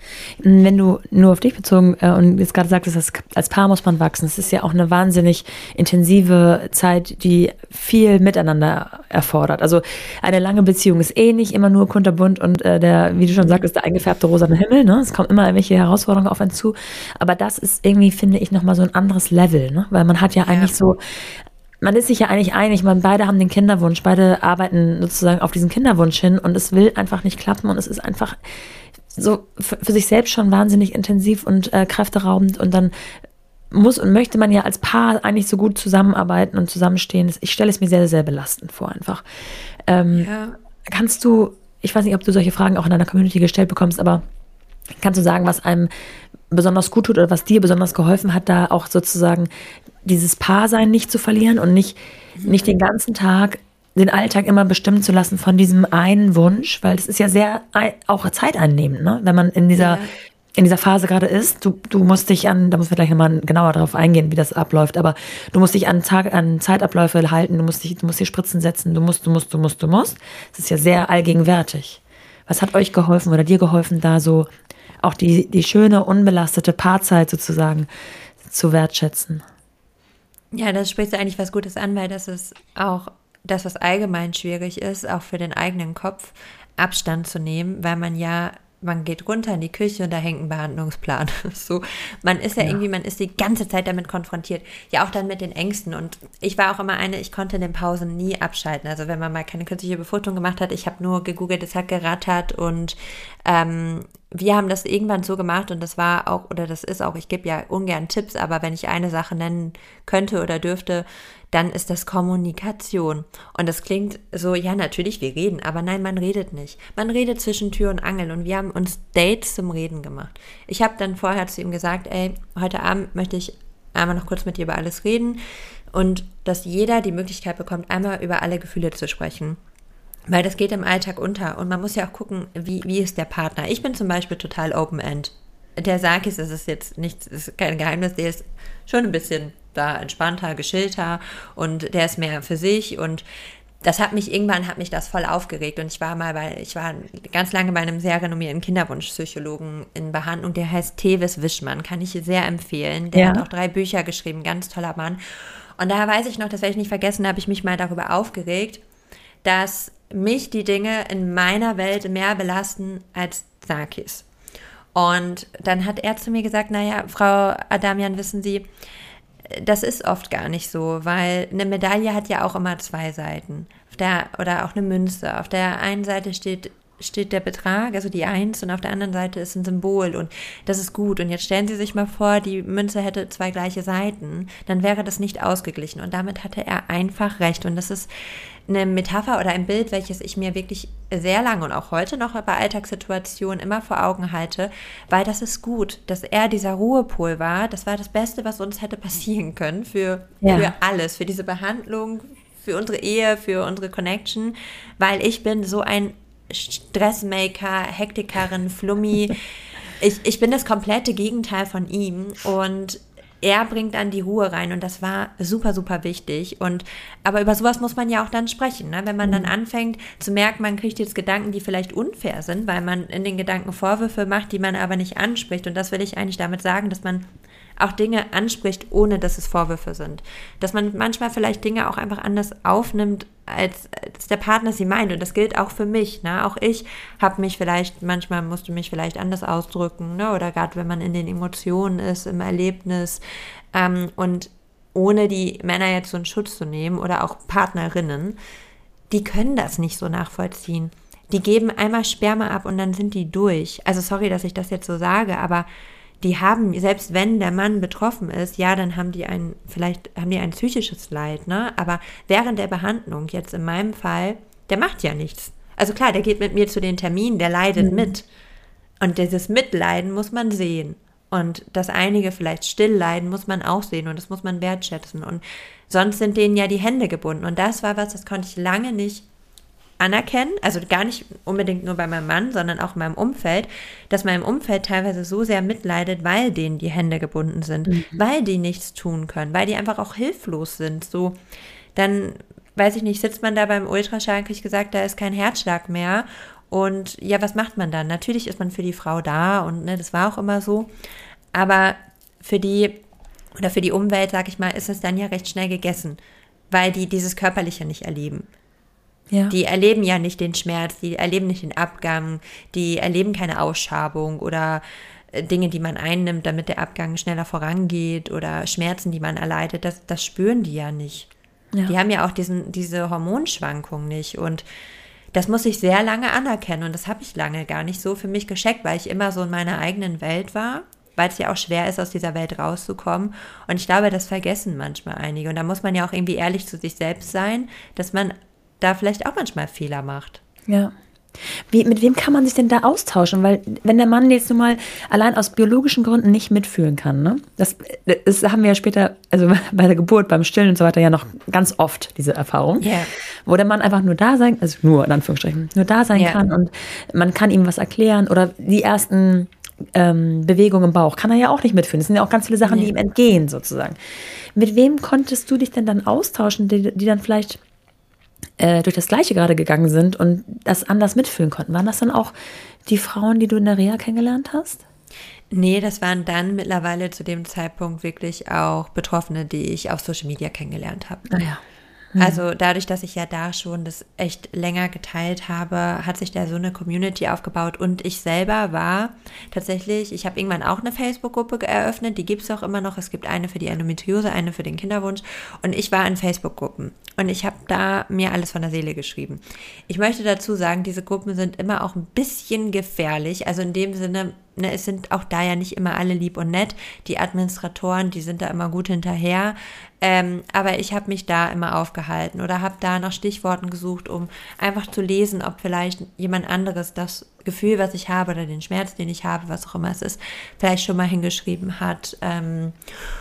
Wenn du nur auf dich bezogen äh, und jetzt gerade sagtest, dass als Paar muss man wachsen, es ist ja auch eine wahnsinnig intensive Zeit, die viel Miteinander erfordert. Also eine lange Beziehung ist eh nicht immer nur kunterbunt und äh, der, wie du schon sagtest, der eingefärbte rosane Himmel. Ne? Es kommen immer irgendwelche Herausforderungen auf einen zu. Aber das ist irgendwie, finde ich, nochmal so ein anderes Level, ne? Weil man hat ja, ja eigentlich so man ist sich ja eigentlich einig, man beide haben den Kinderwunsch, beide arbeiten sozusagen auf diesen Kinderwunsch hin und es will einfach nicht klappen und es ist einfach so für, für sich selbst schon wahnsinnig intensiv und äh, kräfteraubend und dann muss und möchte man ja als Paar eigentlich so gut zusammenarbeiten und zusammenstehen. Ich stelle es mir sehr, sehr belastend vor einfach. Ähm, ja. Kannst du, ich weiß nicht, ob du solche Fragen auch in deiner Community gestellt bekommst, aber kannst du sagen, was einem besonders gut tut oder was dir besonders geholfen hat, da auch sozusagen dieses Paarsein nicht zu verlieren und nicht, mhm. nicht den ganzen Tag, den Alltag immer bestimmen zu lassen von diesem einen Wunsch, weil es ist ja sehr auch zeiteinnehmend, ne? Wenn man in dieser, ja. in dieser Phase gerade ist. Du, du musst dich an, da muss wir gleich nochmal genauer darauf eingehen, wie das abläuft, aber du musst dich an, Tag, an Zeitabläufe halten, du musst dich, du musst dir Spritzen setzen, du musst, du musst, du musst, du musst. Es ist ja sehr allgegenwärtig. Was hat euch geholfen oder dir geholfen, da so auch die, die schöne, unbelastete Paarzeit sozusagen zu wertschätzen? Ja, das sprichst du eigentlich was Gutes an, weil das ist auch das, was allgemein schwierig ist, auch für den eigenen Kopf, Abstand zu nehmen, weil man ja, man geht runter in die Küche und da hängt ein Behandlungsplan. So, man ist ja, ja irgendwie, man ist die ganze Zeit damit konfrontiert. Ja, auch dann mit den Ängsten. Und ich war auch immer eine, ich konnte in den Pausen nie abschalten. Also wenn man mal keine künstliche Befruchtung gemacht hat, ich habe nur gegoogelt, es hat gerattert und ähm, wir haben das irgendwann so gemacht und das war auch, oder das ist auch, ich gebe ja ungern Tipps, aber wenn ich eine Sache nennen könnte oder dürfte, dann ist das Kommunikation. Und das klingt so, ja natürlich, wir reden, aber nein, man redet nicht. Man redet zwischen Tür und Angel und wir haben uns Dates zum Reden gemacht. Ich habe dann vorher zu ihm gesagt, ey, heute Abend möchte ich einmal noch kurz mit dir über alles reden und dass jeder die Möglichkeit bekommt, einmal über alle Gefühle zu sprechen. Weil das geht im Alltag unter und man muss ja auch gucken, wie, wie ist der Partner. Ich bin zum Beispiel total Open-End. Der Sarkis, das ist jetzt nichts, ist kein Geheimnis, der ist schon ein bisschen da entspannter, geschillter und der ist mehr für sich und das hat mich, irgendwann hat mich das voll aufgeregt und ich war mal bei, ich war ganz lange bei einem sehr renommierten Kinderwunschpsychologen in Behandlung, der heißt Tevis Wischmann, kann ich sehr empfehlen. Der ja. hat auch drei Bücher geschrieben, ganz toller Mann. Und da weiß ich noch, das werde ich nicht vergessen, da habe ich mich mal darüber aufgeregt, dass mich die Dinge in meiner Welt mehr belasten als Sarkis. Und dann hat er zu mir gesagt, naja, Frau Adamian, wissen Sie, das ist oft gar nicht so, weil eine Medaille hat ja auch immer zwei Seiten. Auf der, oder auch eine Münze. Auf der einen Seite steht steht der Betrag, also die Eins, und auf der anderen Seite ist ein Symbol und das ist gut. Und jetzt stellen Sie sich mal vor, die Münze hätte zwei gleiche Seiten, dann wäre das nicht ausgeglichen. Und damit hatte er einfach recht. Und das ist eine Metapher oder ein Bild, welches ich mir wirklich sehr lange und auch heute noch bei Alltagssituationen immer vor Augen halte, weil das ist gut, dass er dieser Ruhepol war. Das war das Beste, was uns hätte passieren können für, ja. für alles, für diese Behandlung, für unsere Ehe, für unsere Connection, weil ich bin so ein Stressmaker, Hektikerin, Flummi. Ich, ich bin das komplette Gegenteil von ihm und er bringt dann die Ruhe rein und das war super, super wichtig. Und aber über sowas muss man ja auch dann sprechen, ne? Wenn man mhm. dann anfängt zu merken, man kriegt jetzt Gedanken, die vielleicht unfair sind, weil man in den Gedanken Vorwürfe macht, die man aber nicht anspricht. Und das will ich eigentlich damit sagen, dass man auch Dinge anspricht, ohne dass es Vorwürfe sind. Dass man manchmal vielleicht Dinge auch einfach anders aufnimmt, als, als der Partner sie meint. Und das gilt auch für mich. Ne? Auch ich habe mich vielleicht, manchmal musste mich vielleicht anders ausdrücken, ne? Oder gerade wenn man in den Emotionen ist, im Erlebnis. Ähm, und ohne die Männer jetzt so einen Schutz zu nehmen oder auch Partnerinnen, die können das nicht so nachvollziehen. Die geben einmal Sperma ab und dann sind die durch. Also sorry, dass ich das jetzt so sage, aber die haben, selbst wenn der Mann betroffen ist, ja, dann haben die ein, vielleicht haben die ein psychisches Leid, ne? Aber während der Behandlung, jetzt in meinem Fall, der macht ja nichts. Also klar, der geht mit mir zu den Terminen, der leidet mhm. mit. Und dieses Mitleiden muss man sehen. Und dass einige vielleicht still leiden, muss man auch sehen und das muss man wertschätzen. Und sonst sind denen ja die Hände gebunden. Und das war was, das konnte ich lange nicht anerkennen, also gar nicht unbedingt nur bei meinem Mann, sondern auch in meinem Umfeld, dass mein Umfeld teilweise so sehr mitleidet, weil denen die Hände gebunden sind, mhm. weil die nichts tun können, weil die einfach auch hilflos sind. So, dann, weiß ich nicht, sitzt man da beim Ultraschall, krieg ich gesagt, da ist kein Herzschlag mehr und ja, was macht man dann? Natürlich ist man für die Frau da und ne, das war auch immer so, aber für die, oder für die Umwelt, sag ich mal, ist es dann ja recht schnell gegessen, weil die dieses Körperliche nicht erleben. Ja. Die erleben ja nicht den Schmerz, die erleben nicht den Abgang, die erleben keine Ausschabung oder Dinge, die man einnimmt, damit der Abgang schneller vorangeht oder Schmerzen, die man erleidet, das, das spüren die ja nicht. Ja. Die haben ja auch diesen, diese Hormonschwankung nicht und das muss ich sehr lange anerkennen und das habe ich lange gar nicht so für mich gescheckt, weil ich immer so in meiner eigenen Welt war, weil es ja auch schwer ist, aus dieser Welt rauszukommen und ich glaube, das vergessen manchmal einige und da muss man ja auch irgendwie ehrlich zu sich selbst sein, dass man da vielleicht auch manchmal Fehler macht. Ja. Wie, mit wem kann man sich denn da austauschen? Weil wenn der Mann jetzt nun mal allein aus biologischen Gründen nicht mitfühlen kann, ne? Das, das haben wir ja später, also bei der Geburt, beim Stillen und so weiter ja noch ganz oft, diese Erfahrung, yeah. wo der Mann einfach nur da sein, also nur in Anführungsstrichen, nur da sein yeah. kann und man kann ihm was erklären oder die ersten ähm, Bewegungen im Bauch kann er ja auch nicht mitfühlen. Das sind ja auch ganz viele Sachen, yeah. die ihm entgehen sozusagen. Mit wem konntest du dich denn dann austauschen, die, die dann vielleicht durch das Gleiche gerade gegangen sind und das anders mitfühlen konnten? Waren das dann auch die Frauen, die du in der Reha kennengelernt hast? Nee, das waren dann mittlerweile zu dem Zeitpunkt wirklich auch Betroffene, die ich auf Social Media kennengelernt habe. Ah ja. Also dadurch, dass ich ja da schon das echt länger geteilt habe, hat sich da so eine Community aufgebaut und ich selber war tatsächlich, ich habe irgendwann auch eine Facebook-Gruppe eröffnet, die gibt es auch immer noch, es gibt eine für die Endometriose, eine für den Kinderwunsch und ich war in Facebook-Gruppen und ich habe da mir alles von der Seele geschrieben. Ich möchte dazu sagen, diese Gruppen sind immer auch ein bisschen gefährlich, also in dem Sinne, ne, es sind auch da ja nicht immer alle lieb und nett, die Administratoren, die sind da immer gut hinterher, ähm, aber ich habe mich da immer aufgehalten oder habe da nach Stichworten gesucht, um einfach zu lesen, ob vielleicht jemand anderes das Gefühl, was ich habe oder den Schmerz, den ich habe, was auch immer es ist, vielleicht schon mal hingeschrieben hat. Ähm,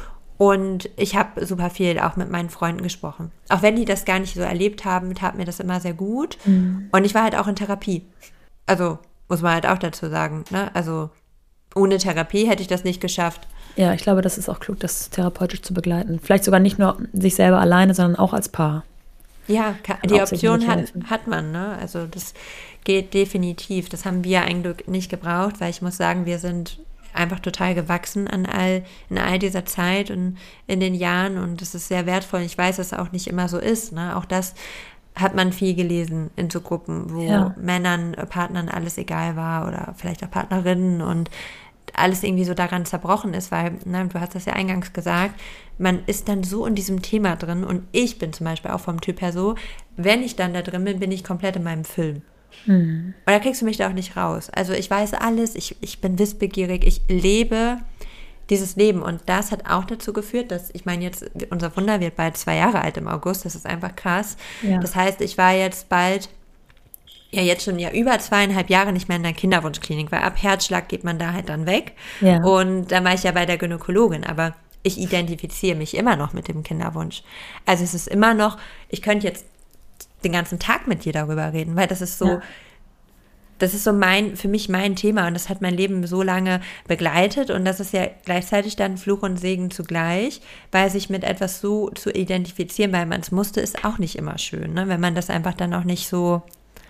und ich habe super viel auch mit meinen Freunden gesprochen. Auch wenn die das gar nicht so erlebt haben, tat mir das immer sehr gut. Mhm. Und ich war halt auch in Therapie. Also muss man halt auch dazu sagen, ne? Also ohne Therapie hätte ich das nicht geschafft. Ja, ich glaube, das ist auch klug, das therapeutisch zu begleiten. Vielleicht sogar nicht nur sich selber alleine, sondern auch als Paar. Ja, die Option hat, hat man, ne? Also das geht definitiv. Das haben wir ein Glück nicht gebraucht, weil ich muss sagen, wir sind einfach total gewachsen an all, in all dieser Zeit und in den Jahren und das ist sehr wertvoll. Ich weiß, dass es auch nicht immer so ist, ne? Auch das hat man viel gelesen in so Gruppen, wo ja. Männern, Partnern alles egal war oder vielleicht auch Partnerinnen und alles irgendwie so daran zerbrochen ist, weil, ne, du hast das ja eingangs gesagt, man ist dann so in diesem Thema drin und ich bin zum Beispiel auch vom Typ her so, wenn ich dann da drin bin, bin ich komplett in meinem Film Mhm. Und da kriegst du mich da auch nicht raus. Also ich weiß alles, ich, ich bin wissbegierig, ich lebe dieses Leben. Und das hat auch dazu geführt, dass, ich meine jetzt, unser Wunder wird bald zwei Jahre alt im August, das ist einfach krass. Ja. Das heißt, ich war jetzt bald, ja jetzt schon ja über zweieinhalb Jahre nicht mehr in der Kinderwunschklinik, weil ab Herzschlag geht man da halt dann weg. Ja. Und dann war ich ja bei der Gynäkologin, aber ich identifiziere mich immer noch mit dem Kinderwunsch. Also es ist immer noch, ich könnte jetzt den ganzen Tag mit dir darüber reden, weil das ist so, ja. das ist so mein, für mich mein Thema und das hat mein Leben so lange begleitet und das ist ja gleichzeitig dann Fluch und Segen zugleich, weil sich mit etwas so zu identifizieren, weil man es musste, ist auch nicht immer schön, ne? Wenn man das einfach dann auch nicht so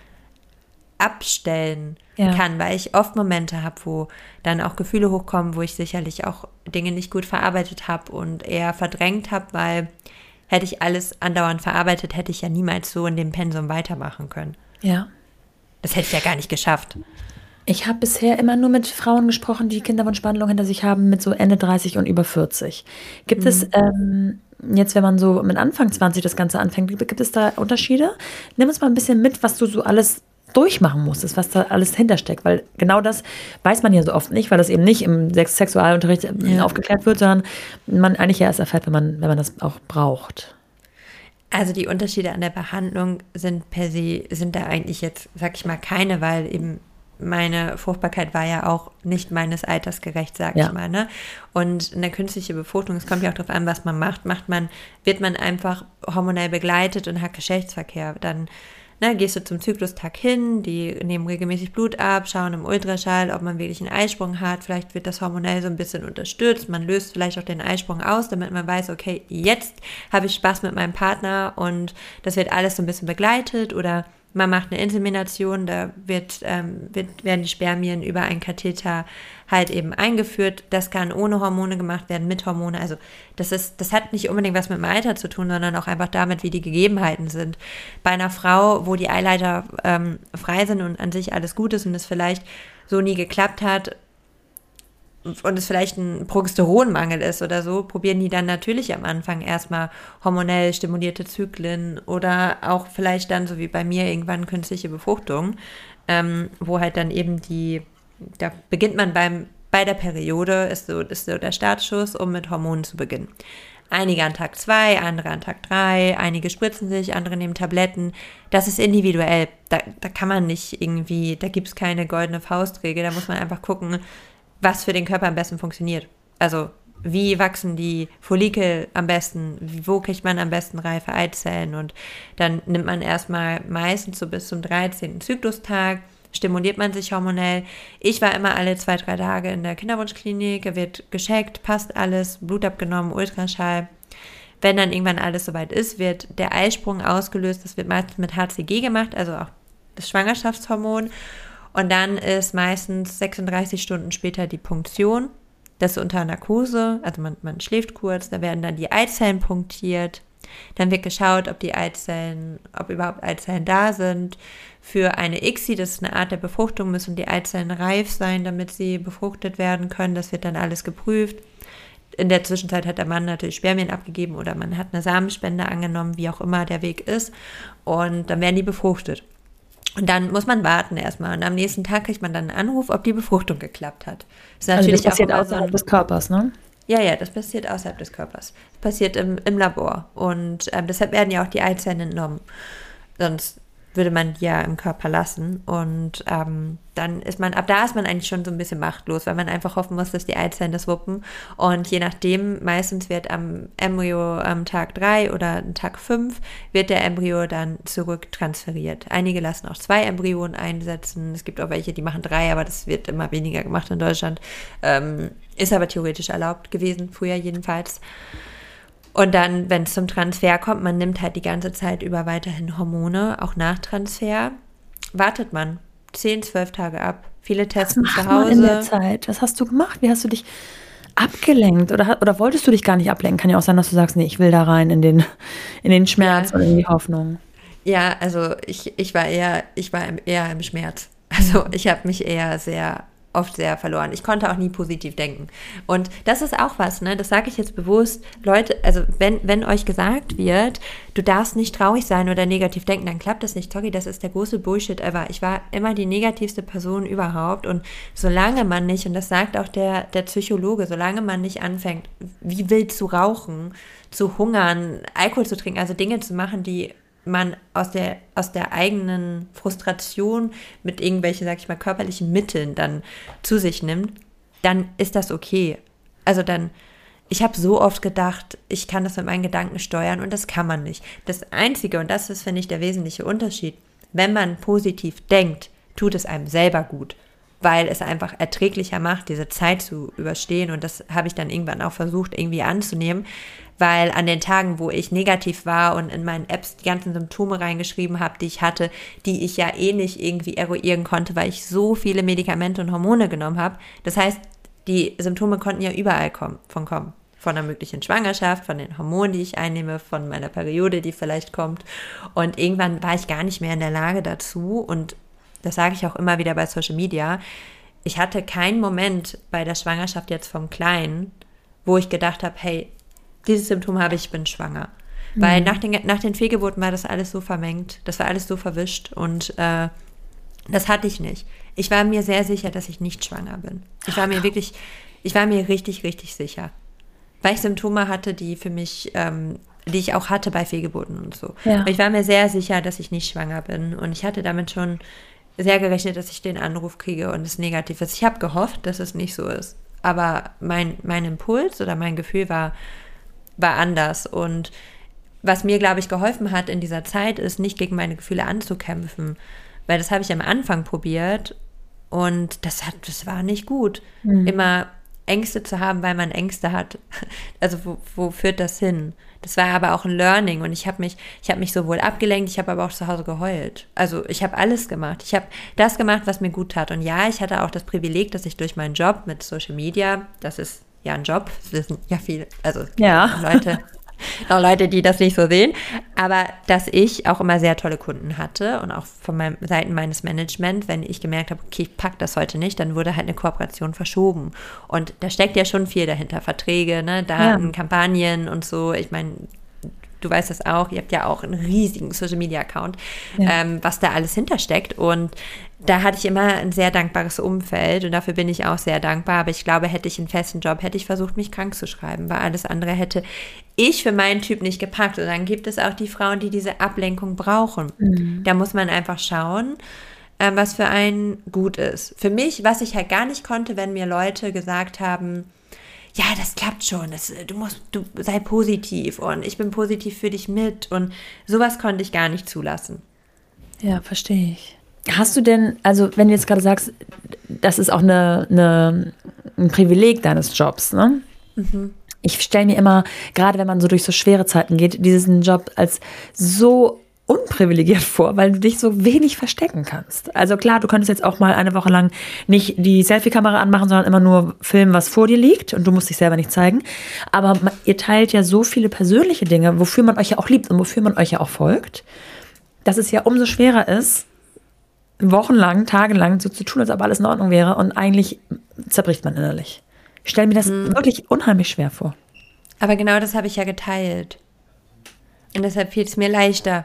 abstellen ja. kann, weil ich oft Momente habe, wo dann auch Gefühle hochkommen, wo ich sicherlich auch Dinge nicht gut verarbeitet habe und eher verdrängt habe, weil hätte ich alles andauernd verarbeitet, hätte ich ja niemals so in dem Pensum weitermachen können. Ja. Das hätte ich ja gar nicht geschafft. Ich habe bisher immer nur mit Frauen gesprochen, die Kinderwunschbehandlung hinter sich haben, mit so Ende dreißig und über vierzig. Gibt mhm. es ähm, jetzt, wenn man so mit Anfang zwanzig das Ganze anfängt, gibt es da Unterschiede? Nimm uns mal ein bisschen mit, was du so alles durchmachen musstest, was da alles hintersteckt, weil genau das weiß man ja so oft nicht, weil das eben nicht im Sex- Sexualunterricht ja. aufgeklärt wird, sondern man eigentlich ja erst erfährt, wenn man, wenn man das auch braucht. Also die Unterschiede an der Behandlung sind per se, sind da eigentlich jetzt, sag ich mal, keine, weil eben meine Fruchtbarkeit war ja auch nicht meines Alters gerecht, sag ja. ich mal, ne? Und eine künstliche Befruchtung, es kommt ja auch darauf an, was man macht, macht man, wird man einfach hormonell begleitet und hat Geschlechtsverkehr, dann Na, gehst du zum Zyklustag hin, die nehmen regelmäßig Blut ab, schauen im Ultraschall, ob man wirklich einen Eisprung hat. Vielleicht wird das hormonell so ein bisschen unterstützt. Man löst vielleicht auch den Eisprung aus, damit man weiß, okay, jetzt habe ich Spaß mit meinem Partner und das wird alles so ein bisschen begleitet. Oder man macht eine Insemination, da wird, ähm, wird, werden die Spermien über einen Katheter halt eben eingeführt. Das kann ohne Hormone gemacht werden, mit Hormone. Also das ist, das hat nicht unbedingt was mit dem Alter zu tun, sondern auch einfach damit, wie die Gegebenheiten sind. Bei einer Frau, wo die Eileiter ähm, frei sind und an sich alles gut ist und es vielleicht so nie geklappt hat und es vielleicht ein Progesteronmangel ist oder so, probieren die dann natürlich am Anfang erstmal hormonell stimulierte Zyklen oder auch vielleicht dann, so wie bei mir, irgendwann künstliche Befruchtung, ähm, wo halt dann eben die, da beginnt man beim, bei der Periode, ist so, ist so der Startschuss, um mit Hormonen zu beginnen. Einige an Tag zwei, andere an Tag drei, einige spritzen sich, andere nehmen Tabletten. Das ist individuell. Da, da kann man nicht irgendwie, da gibt es keine goldene Faustregel, da muss man einfach gucken, was für den Körper am besten funktioniert. Also wie wachsen die Follikel am besten, wo kriegt man am besten reife Eizellen und dann nimmt man erstmal meistens so bis zum dreizehnten Zyklustag, stimuliert man sich hormonell. Ich war immer alle zwei, drei Tage in der Kinderwunschklinik, wird gecheckt, passt alles, Blut abgenommen, Ultraschall. Wenn dann irgendwann alles soweit ist, wird der Eisprung ausgelöst, das wird meistens mit H C G gemacht, also auch das Schwangerschaftshormon. Und dann ist meistens sechsunddreißig Stunden später die Punktion. Das ist unter Narkose, also man, man schläft kurz, da werden dann die Eizellen punktiert. Dann wird geschaut, ob die Eizellen, ob überhaupt Eizellen da sind. Für eine I C S I, das ist eine Art der Befruchtung, müssen die Eizellen reif sein, damit sie befruchtet werden können. Das wird dann alles geprüft. In der Zwischenzeit hat der Mann natürlich Spermien abgegeben oder man hat eine Samenspende angenommen, wie auch immer der Weg ist. Und dann werden die befruchtet. Und dann muss man warten erstmal. Und am nächsten Tag kriegt man dann einen Anruf, ob die Befruchtung geklappt hat. Das, ist natürlich also das passiert auch außerhalb so des Körpers, ne? Ja, ja, das passiert außerhalb des Körpers. Das passiert im, im Labor. Und ähm, deshalb werden ja auch die Eizellen entnommen. Sonst würde man die ja im Körper lassen. Und ähm, dann ist man, ab da ist man eigentlich schon so ein bisschen machtlos, weil man einfach hoffen muss, dass die Eizellen das wuppen. Und je nachdem, meistens wird am Embryo am Tag drei oder Tag fünf, wird der Embryo dann zurücktransferiert. Einige lassen auch zwei Embryonen einsetzen. Es gibt auch welche, die machen drei, aber das wird immer weniger gemacht in Deutschland. Ähm, ist aber theoretisch erlaubt gewesen, früher jedenfalls. Und dann, wenn es zum Transfer kommt, man nimmt halt die ganze Zeit über weiterhin Hormone, auch nach Transfer, wartet man zehn, zwölf Tage ab. Viele testen zu Hause. In der Zeit? Was hast du gemacht? Wie hast du dich abgelenkt? Oder, oder wolltest du dich gar nicht ablenken? Kann ja auch sein, dass du sagst, nee, ich will da rein in den, in den Schmerz ja. oder in die Hoffnung. Ja, also ich, ich war eher, ich war eher im Schmerz. Also ich habe mich eher sehr oft sehr verloren. Ich konnte auch nie positiv denken. Und das ist auch was, ne? Das sage ich jetzt bewusst. Leute, also wenn, wenn euch gesagt wird, du darfst nicht traurig sein oder negativ denken, dann klappt das nicht. Sorry, das ist der größte Bullshit ever. Ich war immer die negativste Person überhaupt. Und solange man nicht, und das sagt auch der, der Psychologe, solange man nicht anfängt, wie wild zu rauchen, zu hungern, Alkohol zu trinken, also Dinge zu machen, die man aus der, aus der eigenen Frustration mit irgendwelchen, sag ich mal, körperlichen Mitteln dann zu sich nimmt, dann ist das okay. Also dann, ich habe so oft gedacht, ich kann das mit meinen Gedanken steuern und das kann man nicht. Das Einzige, und das ist, finde ich, der wesentliche Unterschied, wenn man positiv denkt, tut es einem selber gut, weil es einfach erträglicher macht, diese Zeit zu überstehen, und das habe ich dann irgendwann auch versucht, irgendwie anzunehmen, weil an den Tagen, wo ich negativ war und in meinen Apps die ganzen Symptome reingeschrieben habe, die ich hatte, die ich ja eh nicht irgendwie eruieren konnte, weil ich so viele Medikamente und Hormone genommen habe. Das heißt, die Symptome konnten ja überall kommen, von kommen. Von einer möglichen Schwangerschaft, von den Hormonen, die ich einnehme, von meiner Periode, die vielleicht kommt. Und irgendwann war ich gar nicht mehr in der Lage dazu, und das sage ich auch immer wieder bei Social Media, ich hatte keinen Moment bei der Schwangerschaft jetzt vom Kleinen, wo ich gedacht habe, hey, dieses Symptom habe ich, ich bin schwanger. Mhm. Weil nach den, nach den Fehlgeburten war das alles so vermengt, das war alles so verwischt, und äh, das hatte ich nicht. Ich war mir sehr sicher, dass ich nicht schwanger bin. Ich war mir wirklich, ich war mir richtig, richtig sicher. Weil ich Symptome hatte, die für mich, ähm, die ich auch hatte bei Fehlgeburten und so. Ja. Aber ich war mir sehr sicher, dass ich nicht schwanger bin, und ich hatte damit schon sehr gerechnet, dass ich den Anruf kriege und es negativ ist. Ich habe gehofft, dass es nicht so ist. Aber mein, mein Impuls oder mein Gefühl war, war anders. Und was mir, glaube ich, geholfen hat in dieser Zeit, ist, nicht gegen meine Gefühle anzukämpfen. Weil das habe ich am Anfang probiert und das hat, das war nicht gut. Mhm. Immer Ängste zu haben, weil man Ängste hat. Also wo, wo führt das hin? Das war aber auch ein Learning, und ich habe mich, ich habe mich sowohl abgelenkt, ich habe aber auch zu Hause geheult. Also ich habe alles gemacht. Ich habe das gemacht, was mir gut tat. Und ja, ich hatte auch das Privileg, dass ich durch meinen Job mit Social Media, das ist ja ein Job, das wissen ja viele, also ja. Leute, auch Leute, die das nicht so sehen, aber dass ich auch immer sehr tolle Kunden hatte und auch von meinen Seiten meines Management, wenn ich gemerkt habe, okay, ich pack das heute nicht, dann wurde halt eine Kooperation verschoben. Und da steckt ja schon viel dahinter, Verträge, ne, Daten, ja. Kampagnen und so. Ich meine, du weißt das auch, ihr habt ja auch einen riesigen Social-Media-Account, ja. ähm, was da alles hintersteckt, und da hatte ich immer ein sehr dankbares Umfeld, und dafür bin ich auch sehr dankbar, aber ich glaube, hätte ich einen festen Job, hätte ich versucht, mich krank zu schreiben, weil alles andere hätte ich für meinen Typ nicht gepackt. Und dann gibt es auch die Frauen, die diese Ablenkung brauchen. Mhm. Da muss man einfach schauen, äh, was für einen gut ist. Für mich, was ich halt gar nicht konnte, wenn mir Leute gesagt haben, ja, das klappt schon, das, du musst, du sei positiv und ich bin positiv für dich mit, und sowas konnte ich gar nicht zulassen. Ja, verstehe ich. Hast du denn, also wenn du jetzt gerade sagst, das ist auch eine, eine, ein Privileg deines Jobs, ne? Mhm. Ich stelle mir immer, gerade wenn man so durch so schwere Zeiten geht, diesen Job als so unprivilegiert vor, weil du dich so wenig verstecken kannst. Also klar, du könntest jetzt auch mal eine Woche lang nicht die Selfie-Kamera anmachen, sondern immer nur filmen, was vor dir liegt, und du musst dich selber nicht zeigen. Aber man, ihr teilt ja so viele persönliche Dinge, wofür man euch ja auch liebt und wofür man euch ja auch folgt, dass es ja umso schwerer ist, wochenlang, tagelang so zu tun, als ob alles in Ordnung wäre, und eigentlich zerbricht man innerlich. Ich stelle mir das hm. wirklich unheimlich schwer vor. Aber genau das habe ich ja geteilt. Und deshalb fiel es mir leichter.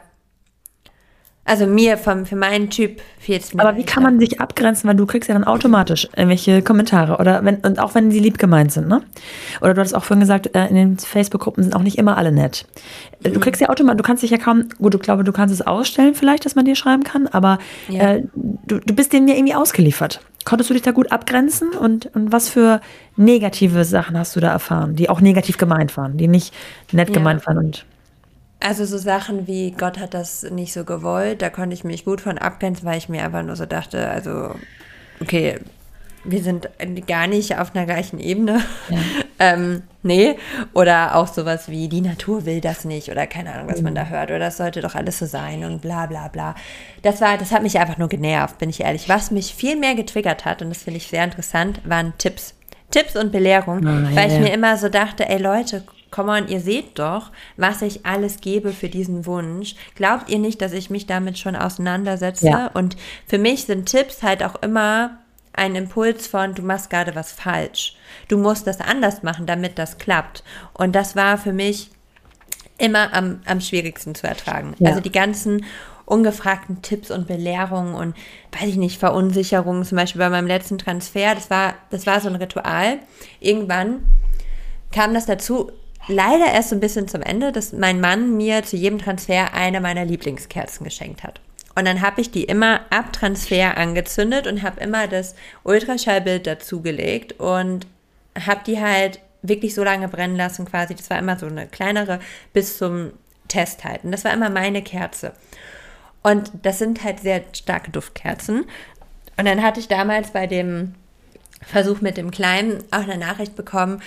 Also mir, vom, für meinen Typ fiel es mir Aber leichter. Wie kann man sich abgrenzen, weil du kriegst ja dann automatisch irgendwelche Kommentare, oder wenn, und auch wenn sie lieb gemeint sind, ne? Oder du hattest auch vorhin gesagt, in den Facebook-Gruppen sind auch nicht immer alle nett. Du mhm. kriegst ja automatisch, du kannst dich ja kaum, gut, ich glaube, du kannst es ausstellen vielleicht, dass man dir schreiben kann, aber ja. äh, du, du bist denen ja irgendwie ausgeliefert. Konntest du dich da gut abgrenzen, und, und was für negative Sachen hast du da erfahren, die auch negativ gemeint waren, die nicht nett ja. gemeint waren? Und Also so Sachen wie, Gott hat das nicht so gewollt, da konnte ich mich gut von abgrenzen, weil ich mir einfach nur so dachte, also okay, wir sind gar nicht auf einer gleichen Ebene. Ja. ähm, nee. Oder auch sowas wie, die Natur will das nicht, oder keine Ahnung, was mhm. man da hört, oder das sollte doch alles so sein und bla bla bla. Das war, das hat mich einfach nur genervt, bin ich ehrlich. Was mich viel mehr getriggert hat, und das finde ich sehr interessant, waren Tipps. Tipps und Belehrung, oh, weil ja, ich mir immer so dachte, ey Leute, come on, ihr seht doch, was ich alles gebe für diesen Wunsch. Glaubt ihr nicht, dass ich mich damit schon auseinandersetze? Ja. Und für mich sind Tipps halt auch immer ein Impuls von, du machst gerade was falsch. Du musst das anders machen, damit das klappt. Und das war für mich immer am, am schwierigsten zu ertragen. Ja. Also die ganzen ungefragten Tipps und Belehrungen und, weiß ich nicht, Verunsicherungen, zum Beispiel bei meinem letzten Transfer, das war, das war so ein Ritual. Irgendwann kam das dazu, leider erst so ein bisschen zum Ende, dass mein Mann mir zu jedem Transfer eine meiner Lieblingskerzen geschenkt hat. Und dann habe ich die immer ab Transfer angezündet und habe immer das Ultraschallbild dazugelegt und habe die halt wirklich so lange brennen lassen quasi. Das war immer so eine kleinere bis zum Test halt. Und das war immer meine Kerze. Und das sind halt sehr starke Duftkerzen. Und dann hatte ich damals bei dem Versuch mit dem Kleinen auch eine Nachricht bekommen,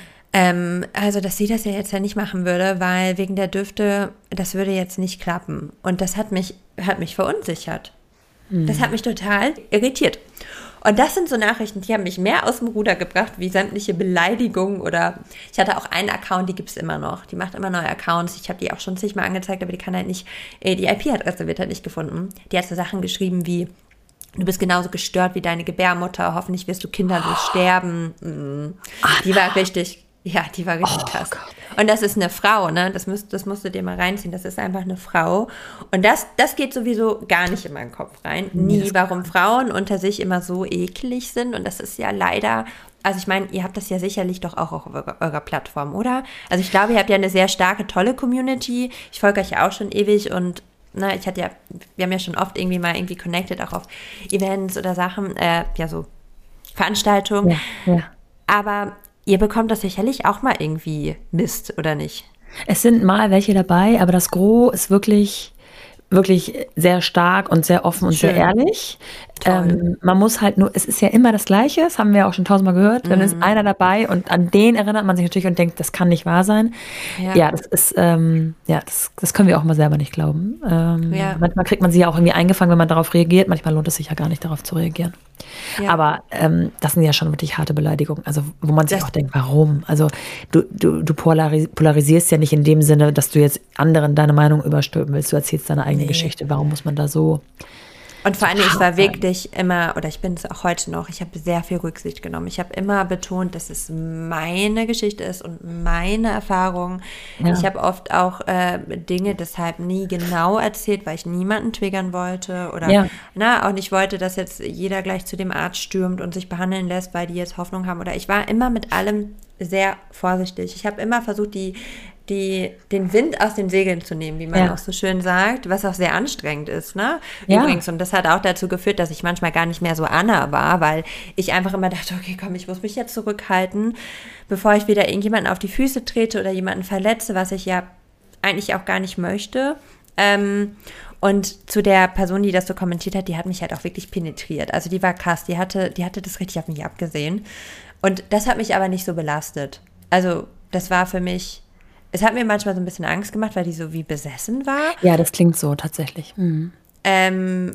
ähm, also dass sie das ja jetzt ja nicht machen würde, weil wegen der Düfte, das würde jetzt nicht klappen. Und das hat mich, hat mich verunsichert. Mhm. Das hat mich total irritiert. Und das sind so Nachrichten, die haben mich mehr aus dem Ruder gebracht, wie sämtliche Beleidigungen oder ich hatte auch einen Account, die gibt es immer noch. Die macht immer neue Accounts. Ich habe die auch schon zigmal angezeigt, aber die kann halt nicht, die I P-Adresse wird halt nicht gefunden. Die hat so Sachen geschrieben wie, du bist genauso gestört wie deine Gebärmutter, hoffentlich wirst du kinderlos oh. sterben. Mhm. Die war richtig, ja, die war richtig oh, krass. Gott. Und das ist eine Frau, ne? Das, müsst, das musst du dir mal reinziehen. Das ist einfach eine Frau. Und das, das geht sowieso gar nicht in meinen Kopf rein. Nie, warum Frauen unter sich immer so eklig sind. Und das ist ja leider, also ich meine, ihr habt das ja sicherlich doch auch auf eurer, eurer Plattform, oder? Also ich glaube, ihr habt ja eine sehr starke, tolle Community. Ich folge euch ja auch schon ewig und na, ich hatte ja, wir haben ja schon oft irgendwie mal irgendwie connected, auch auf Events oder Sachen, äh, ja so Veranstaltungen. Ja, ja. Aber ihr bekommt das sicherlich auch mal irgendwie Mist, oder nicht? Es sind mal welche dabei, aber das Gros ist wirklich, wirklich sehr stark und sehr offen und Schön. Sehr ehrlich. Ähm, man muss halt nur, es ist ja immer das Gleiche, das haben wir auch schon tausendmal gehört, dann mhm. ist einer dabei und an den erinnert man sich natürlich und denkt, das kann nicht wahr sein. Ja, ja das ist, ähm, ja, das, das können wir auch mal selber nicht glauben. Ähm, ja. Manchmal kriegt man sie ja auch irgendwie eingefangen, wenn man darauf reagiert, manchmal lohnt es sich ja gar nicht, darauf zu reagieren. Ja. Aber ähm, das sind ja schon wirklich harte Beleidigungen, also wo man sich das auch denkt, warum? Also du, du, du polaris- polarisierst ja nicht in dem Sinne, dass du jetzt anderen deine Meinung überstülpen willst, du erzählst deine eigene nee. Geschichte, warum muss man da so... Und vor allem, ich war wirklich immer, oder ich bin es auch heute noch, ich habe sehr viel Rücksicht genommen. Ich habe immer betont, dass es meine Geschichte ist und meine Erfahrung. Ja. Ich habe oft auch äh, Dinge deshalb nie genau erzählt, weil ich niemanden triggern wollte oder ja. na, auch nicht wollte, dass jetzt jeder gleich zu dem Arzt stürmt und sich behandeln lässt, weil die jetzt Hoffnung haben. Oder ich war immer mit allem sehr vorsichtig. Ich habe immer versucht, die Die, den Wind aus den Segeln zu nehmen, wie man ja. auch so schön sagt, was auch sehr anstrengend ist, ne? Ja. Übrigens, und das hat auch dazu geführt, dass ich manchmal gar nicht mehr so Anna war, weil ich einfach immer dachte, okay, komm, ich muss mich jetzt zurückhalten, bevor ich wieder irgendjemanden auf die Füße trete oder jemanden verletze, was ich ja eigentlich auch gar nicht möchte. Ähm, und zu der Person, die das so kommentiert hat, die hat mich halt auch wirklich penetriert. Also die war krass, die hatte, die hatte das richtig auf mich abgesehen. Und das hat mich aber nicht so belastet. Also das war für mich... Es hat mir manchmal so ein bisschen Angst gemacht, weil die so wie besessen war. Ja, das klingt so tatsächlich. Mhm. Ähm,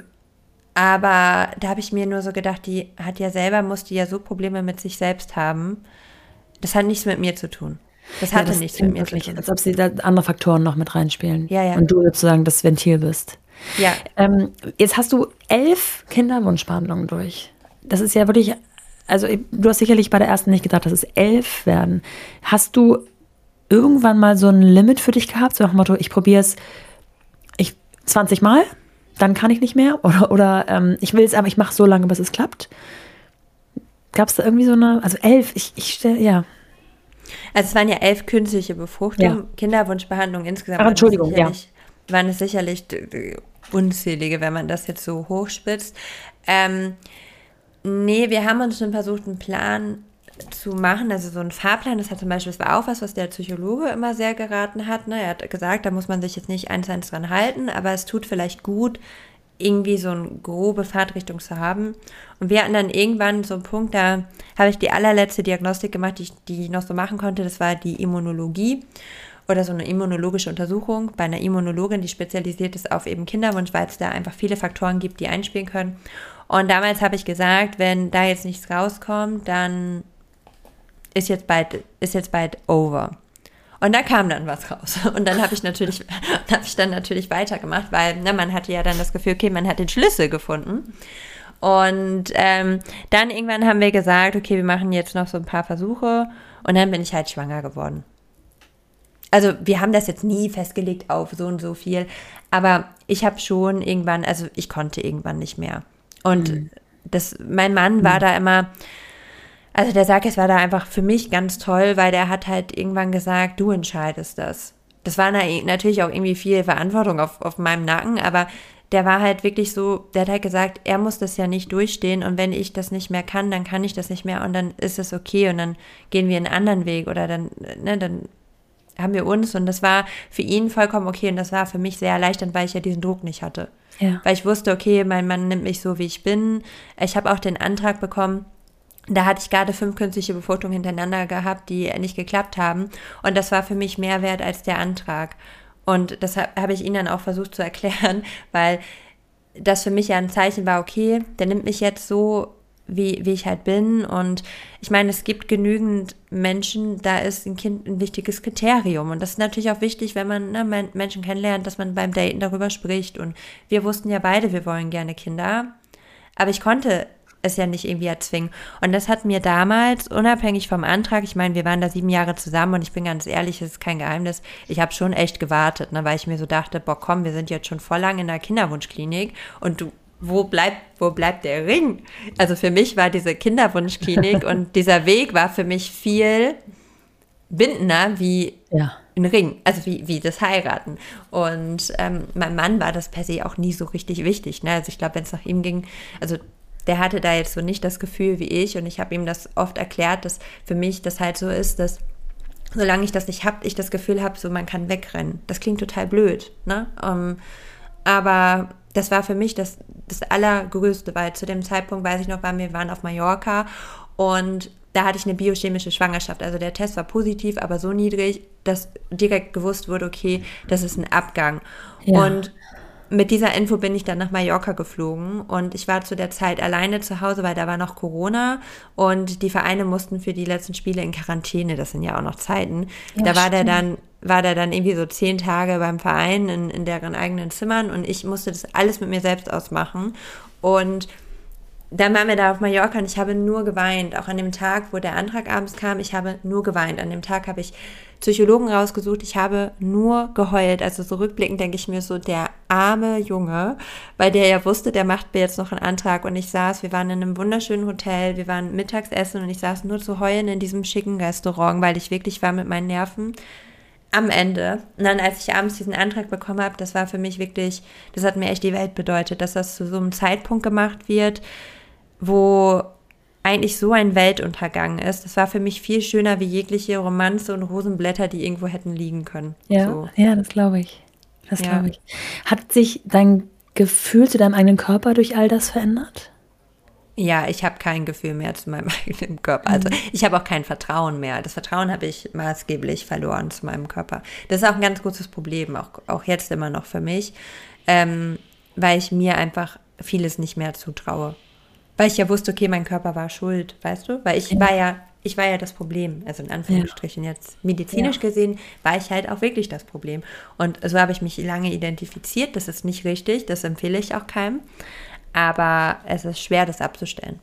aber da habe ich mir nur so gedacht, die hat ja selber, musste ja so Probleme mit sich selbst haben. Das hat nichts mit mir zu tun. Das hatte ja, das nichts mit mir wirklich zu tun. Als ob sie da andere Faktoren noch mit reinspielen. Ja, ja. Und du sozusagen das Ventil bist. Ja. Ähm, jetzt hast du elf Kinderwunschbehandlungen durch. Das ist ja wirklich, also du hast sicherlich bei der ersten nicht gedacht, dass es elf werden. Hast du irgendwann mal so ein Limit für dich gehabt? So nach dem Motto, ich probiere es ich, zwanzig Mal, dann kann ich nicht mehr? Oder, oder ähm, ich will es, aber ich mache so lange, bis es klappt? Gab es da irgendwie so eine, also elf, ich, ich stelle, ja. Also es waren ja elf künstliche Befruchtungen, ja. Kinderwunschbehandlungen insgesamt. Ach, Entschuldigung, waren ja. Waren es sicherlich unzählige, wenn man das jetzt so hochspitzt. Ähm, nee, wir haben uns schon versucht, einen Plan zu machen, also so ein Fahrplan, das hat zum Beispiel, das war auch was, was der Psychologe immer sehr geraten hat, ne? Er hat gesagt, da muss man sich jetzt nicht eins zu eins dran halten, aber es tut vielleicht gut, irgendwie so eine grobe Fahrtrichtung zu haben. Und wir hatten dann irgendwann so einen Punkt, da habe ich die allerletzte Diagnostik gemacht, die ich, die ich noch so machen konnte, das war die Immunologie oder so eine immunologische Untersuchung bei einer Immunologin, die spezialisiert ist auf eben Kinderwunsch, weil es da einfach viele Faktoren gibt, die einspielen können. Und damals habe ich gesagt, wenn da jetzt nichts rauskommt, dann ist jetzt bald, ist jetzt bald over. Und da kam dann was raus. Und dann habe ich natürlich, habe ich dann natürlich weitergemacht, weil ne, man hatte ja dann das Gefühl, okay, man hat den Schlüssel gefunden. Und ähm, dann irgendwann haben wir gesagt, okay, wir machen jetzt noch so ein paar Versuche und dann bin ich halt schwanger geworden. Also wir haben das jetzt nie festgelegt auf so und so viel, aber ich habe schon irgendwann, also ich konnte irgendwann nicht mehr. Und mhm. das, mein Mann war mhm. da immer, also der Sarkis war da einfach für mich ganz toll, weil der hat halt irgendwann gesagt, du entscheidest das. Das war natürlich auch irgendwie viel Verantwortung auf, auf meinem Nacken, aber der war halt wirklich so, der hat halt gesagt, er muss das ja nicht durchstehen und wenn ich das nicht mehr kann, dann kann ich das nicht mehr und dann ist es okay und dann gehen wir einen anderen Weg oder dann, ne, dann haben wir uns und das war für ihn vollkommen okay und das war für mich sehr erleichternd, weil ich ja diesen Druck nicht hatte. Ja. Weil ich wusste, okay, mein Mann nimmt mich so, wie ich bin. Ich habe auch den Antrag bekommen, da hatte ich gerade fünf künstliche Befruchtungen hintereinander gehabt, die nicht geklappt haben und das war für mich mehr wert als der Antrag. Und das habe ich ihm dann auch versucht zu erklären, weil das für mich ja ein Zeichen war, okay, der nimmt mich jetzt so, wie, wie ich halt bin. Und ich meine, es gibt genügend Menschen, da ist ein Kind ein wichtiges Kriterium. Und das ist natürlich auch wichtig, wenn man ne, Menschen kennenlernt, dass man beim Daten darüber spricht. Und wir wussten ja beide, wir wollen gerne Kinder. Aber ich konnte es ja nicht irgendwie erzwingen. Und das hat mir damals, unabhängig vom Antrag, ich meine, wir waren da sieben Jahre zusammen und ich bin ganz ehrlich, es ist kein Geheimnis, ich habe schon echt gewartet, ne, weil ich mir so dachte, boah komm, wir sind jetzt schon voll lang in der Kinderwunschklinik und du, wo bleibt, wo bleibt der Ring? Also für mich war diese Kinderwunschklinik und dieser Weg war für mich viel bindender wie ja. ein Ring, also wie, wie das Heiraten. Und ähm, meinem Mann war das per se auch nie so richtig wichtig. Ne? Also ich glaube, wenn es nach ihm ging, also der hatte da jetzt so nicht das Gefühl wie ich und ich habe ihm das oft erklärt, dass für mich das halt so ist, dass solange ich das nicht habe, ich das Gefühl habe, so man kann wegrennen. Das klingt total blöd, ne? Um, aber das war für mich das, das Allergrößte, weil zu dem Zeitpunkt, weiß ich noch, waren wir waren auf Mallorca und da hatte ich eine biochemische Schwangerschaft. Also der Test war positiv, aber so niedrig, dass direkt gewusst wurde, okay, das ist ein Abgang. Ja. Und mit dieser Info bin ich dann nach Mallorca geflogen und ich war zu der Zeit alleine zu Hause, weil da war noch Corona und die Vereine mussten für die letzten Spiele in Quarantäne, das sind ja auch noch Zeiten. Ja, da war der dann, war der dann irgendwie so zehn Tage beim Verein in, in deren eigenen Zimmern und ich musste das alles mit mir selbst ausmachen und dann waren wir da auf Mallorca und ich habe nur geweint, auch an dem Tag, wo der Antrag abends kam, ich habe nur geweint. An dem Tag habe ich Psychologen rausgesucht, ich habe nur geheult. Also so rückblickend denke ich mir so, der arme Junge, weil der ja wusste, der macht mir jetzt noch einen Antrag und ich saß, wir waren in einem wunderschönen Hotel, wir waren mittags essen und ich saß nur zu heulen in diesem schicken Restaurant, weil ich wirklich war mit meinen Nerven am Ende. Und dann, als ich abends diesen Antrag bekommen habe, das war für mich wirklich, das hat mir echt die Welt bedeutet, dass das zu so einem Zeitpunkt gemacht wird, wo eigentlich so ein Weltuntergang ist. Das war für mich viel schöner wie jegliche Romanze und Rosenblätter, die irgendwo hätten liegen können. Ja, so. ja, das glaube ich. Das ja. glaube ich. Hat sich dein Gefühl zu deinem eigenen Körper durch all das verändert? Ja, ich habe kein Gefühl mehr zu meinem eigenen Körper. Also ich habe auch kein Vertrauen mehr. Das Vertrauen habe ich maßgeblich verloren zu meinem Körper. Das ist auch ein ganz großes Problem, auch, auch jetzt immer noch für mich, ähm, weil ich mir einfach vieles nicht mehr zutraue. Weil ich ja wusste, okay, mein Körper war schuld, weißt du? Weil ich ja. war ja, ich war ja das Problem, also in Anführungsstrichen ja. jetzt medizinisch ja. gesehen, war ich halt auch wirklich das Problem. Und so habe ich mich lange identifiziert, das ist nicht richtig, das empfehle ich auch keinem. Aber es ist schwer, das abzustellen.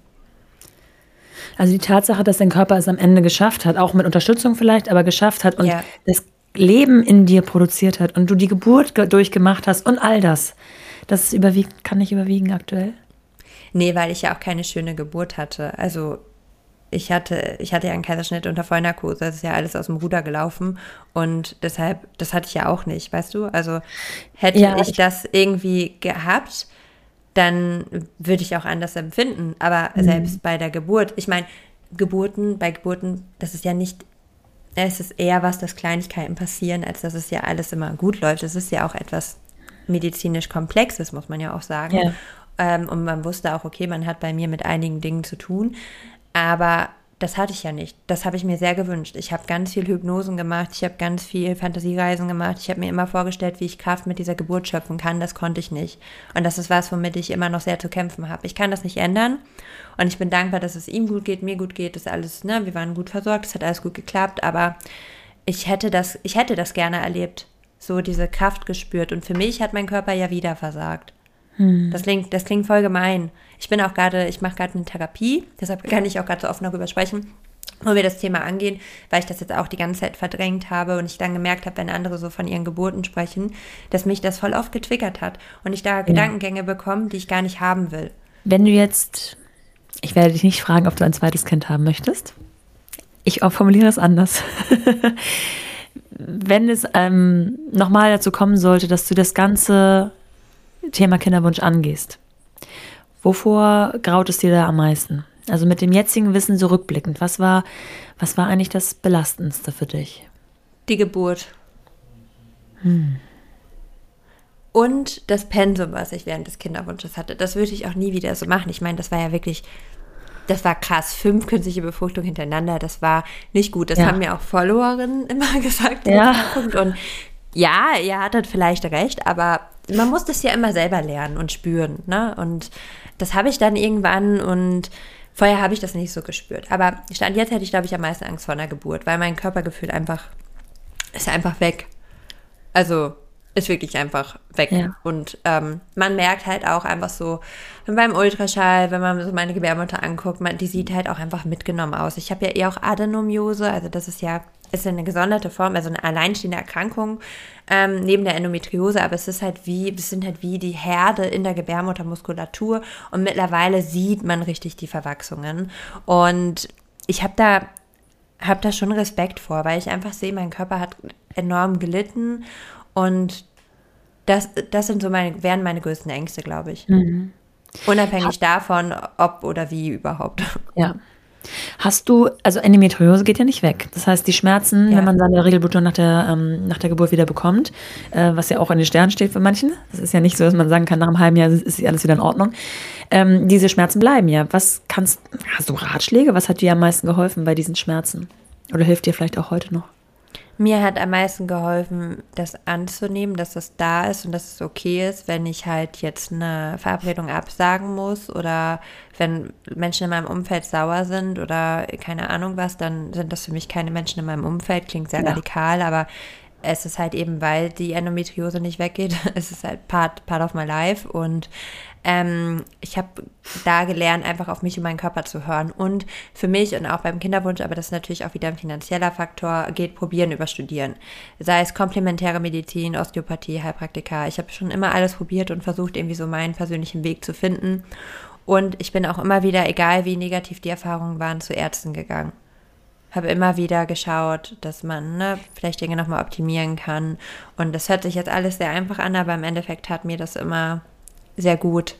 Also die Tatsache, dass dein Körper es am Ende geschafft hat, auch mit Unterstützung vielleicht, aber geschafft hat und ja. das Leben in dir produziert hat und du die Geburt ge- durchgemacht hast und all das, das überwiegt, kann nicht überwiegen aktuell? Nee, weil ich ja auch keine schöne Geburt hatte. Also ich hatte, ich hatte ja einen Kaiserschnitt unter Vollnarkose, das ist ja alles aus dem Ruder gelaufen und deshalb, das hatte ich ja auch nicht, weißt du? Also hätte ja, ich, ich das irgendwie gehabt, dann würde ich auch anders empfinden. Aber mhm. selbst bei der Geburt, ich meine, Geburten, bei Geburten, das ist ja nicht, es ist eher was, dass Kleinigkeiten passieren, als dass es ja alles immer gut läuft. Es ist ja auch etwas medizinisch Komplexes, muss man ja auch sagen. Ja. Ähm, und man wusste auch, okay, man hat bei mir mit einigen Dingen zu tun. Aber das hatte ich ja nicht. Das habe ich mir sehr gewünscht. Ich habe ganz viel Hypnosen gemacht, ich habe ganz viel Fantasiereisen gemacht. Ich habe mir immer vorgestellt, wie ich Kraft mit dieser Geburt schöpfen kann. Das konnte ich nicht. Und das ist was, womit ich immer noch sehr zu kämpfen habe. Ich kann das nicht ändern. Und ich bin dankbar, dass es ihm gut geht, mir gut geht. Das alles, ne, wir waren gut versorgt, es hat alles gut geklappt. Aber ich hätte das, ich hätte das gerne erlebt. So diese Kraft gespürt. Und für mich hat mein Körper ja wieder versagt. Hm. Das klingt, das klingt voll gemein. Ich bin auch gerade, ich mache gerade eine Therapie, deshalb kann ich auch gerade so offen darüber sprechen, wo wir das Thema angehen, weil ich das jetzt auch die ganze Zeit verdrängt habe und ich dann gemerkt habe, wenn andere so von ihren Geburten sprechen, dass mich das voll oft getriggert hat und ich da ja. Gedankengänge bekomme, die ich gar nicht haben will. Wenn du jetzt, ich werde dich nicht fragen, ob du ein zweites Kind haben möchtest. Ich formuliere es anders. Wenn es ähm, nochmal dazu kommen sollte, dass du das ganze Thema Kinderwunsch angehst, wovor graut es dir da am meisten? Also mit dem jetzigen Wissen so rückblickend, was war, was war eigentlich das Belastendste für dich? Die Geburt. Hm. Und das Pensum, was ich während des Kinderwunsches hatte. Das würde ich auch nie wieder so machen. Ich meine, das war ja wirklich, das war krass. Fünf künstliche Befruchtungen hintereinander, das war nicht gut. Das ja. haben mir auch Followerinnen immer gesagt. Ja. Und ja, ihr hattet vielleicht recht, aber man muss das ja immer selber lernen und spüren, ne? Und das habe ich dann irgendwann und vorher habe ich das nicht so gespürt. Aber Stand jetzt hätte ich, glaube ich, am meisten Angst vor einer Geburt, weil mein Körpergefühl einfach, ist einfach weg. Also ist wirklich einfach weg. Ja. Und ähm, man merkt halt auch einfach so, beim Ultraschall, wenn man so meine Gebärmutter anguckt, man, die sieht halt auch einfach mitgenommen aus. Ich habe ja eh auch Adenomiose, also das ist ja ist eine gesonderte Form, also eine alleinstehende Erkrankung ähm, neben der Endometriose, aber es ist halt wie, es sind halt wie die Herde in der Gebärmuttermuskulatur und mittlerweile sieht man richtig die Verwachsungen und ich habe da, hab da schon Respekt vor, weil ich einfach sehe, mein Körper hat enorm gelitten und das, das sind so meine, wären meine größten Ängste, glaube ich. Mhm. Unabhängig davon, ob oder wie überhaupt. Ja. Hast du, also Endometriose geht ja nicht weg. Das heißt, die Schmerzen, ja. wenn man seine Regelblutung nach der, ähm, nach der Geburt wieder bekommt, äh, was ja auch in den Sternen steht für manchen, das ist ja nicht so, dass man sagen kann, nach einem halben Jahr ist, ist alles wieder in Ordnung. Ähm, diese Schmerzen bleiben ja. Was kannst, hast du Ratschläge? Was hat dir am meisten geholfen bei diesen Schmerzen? Oder hilft dir vielleicht auch heute noch? Mir hat am meisten geholfen, das anzunehmen, dass das da ist und dass es okay ist, wenn ich halt jetzt eine Verabredung absagen muss oder wenn Menschen in meinem Umfeld sauer sind oder keine Ahnung was, dann sind das für mich keine Menschen in meinem Umfeld. Klingt sehr ja. radikal, aber es ist halt eben, weil die Endometriose nicht weggeht, es ist halt part, part of my life und ähm, ich habe da gelernt, einfach auf mich und meinen Körper zu hören und für mich und auch beim Kinderwunsch, aber das ist natürlich auch wieder ein finanzieller Faktor, geht probieren über Studieren. Sei es komplementäre Medizin, Osteopathie, Heilpraktika. Ich habe schon immer alles probiert und versucht, irgendwie so meinen persönlichen Weg zu finden und ich bin auch immer wieder, egal wie negativ die Erfahrungen waren, zu Ärzten gegangen. Habe immer wieder geschaut, dass man ne, vielleicht Dinge nochmal optimieren kann. Und das hört sich jetzt alles sehr einfach an, aber im Endeffekt tat mir das immer sehr gut.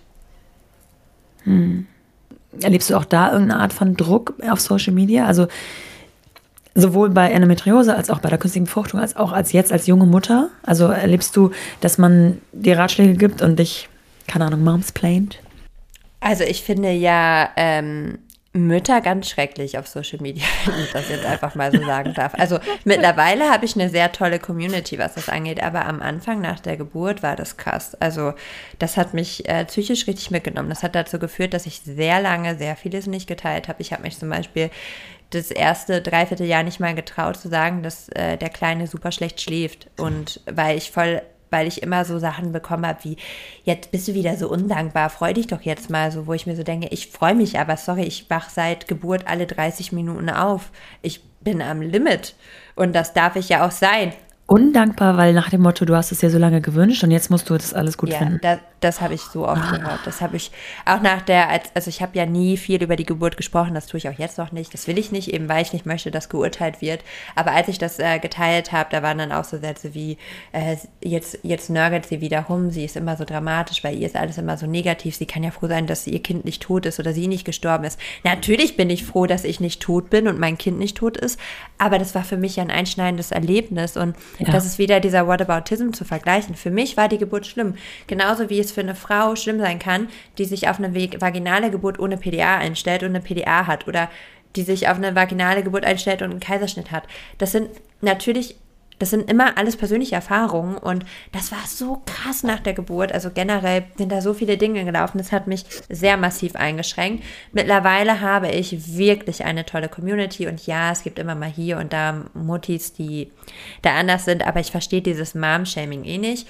Hm. Erlebst du auch da irgendeine Art von Druck auf Social Media? Also sowohl bei Endometriose als auch bei der künstlichen Befruchtung, als auch als jetzt als junge Mutter? Also erlebst du, dass man dir Ratschläge gibt und dich, keine Ahnung, momsplaint? Also ich finde ja ähm, Mütter ganz schrecklich auf Social Media, wenn ich das jetzt einfach mal so sagen darf. Also mittlerweile habe ich eine sehr tolle Community, was das angeht, aber am Anfang nach der Geburt war das krass. Also das hat mich äh, psychisch richtig mitgenommen. Das hat dazu geführt, dass ich sehr lange sehr vieles nicht geteilt habe. Ich habe mich zum Beispiel das erste Dreivierteljahr nicht mal getraut zu sagen, dass äh, der Kleine super schlecht schläft und weil ich voll weil ich immer so Sachen bekommen habe wie, jetzt bist du wieder so undankbar, freu dich doch jetzt mal so, wo ich mir so denke, ich freue mich, aber sorry, ich wach seit Geburt alle dreißig Minuten auf. Ich bin am Limit und das darf ich ja auch sein. Undankbar, weil nach dem Motto, du hast es dir so lange gewünscht und jetzt musst du das alles gut ja, finden. Ja, da, das habe ich so oft ah. gehört. Das habe ich auch nach der, also ich habe ja nie viel über die Geburt gesprochen, das tue ich auch jetzt noch nicht. Das will ich nicht, eben weil ich nicht möchte, dass geurteilt wird. Aber als ich das äh, geteilt habe, da waren dann auch so Sätze wie, äh, jetzt, jetzt nörgelt sie wieder rum, sie ist immer so dramatisch, weil ihr ist alles immer so negativ. Sie kann ja froh sein, dass ihr Kind nicht tot ist oder sie nicht gestorben ist. Natürlich bin ich froh, dass ich nicht tot bin und mein Kind nicht tot ist, aber das war für mich ja ein einschneidendes Erlebnis und ja. das ist wieder dieser Whataboutism zu vergleichen. Für mich war die Geburt schlimm. Genauso wie es für eine Frau schlimm sein kann, die sich auf eine vaginale Geburt ohne P D A einstellt und eine P D A hat oder die sich auf eine vaginale Geburt einstellt und einen Kaiserschnitt hat. Das sind natürlich, das sind immer alles persönliche Erfahrungen und das war so krass nach der Geburt. Also generell sind da so viele Dinge gelaufen, das hat mich sehr massiv eingeschränkt. Mittlerweile habe ich wirklich eine tolle Community und ja, es gibt immer mal hier und da Muttis, die da anders sind, aber ich verstehe dieses Mom-Shaming eh nicht.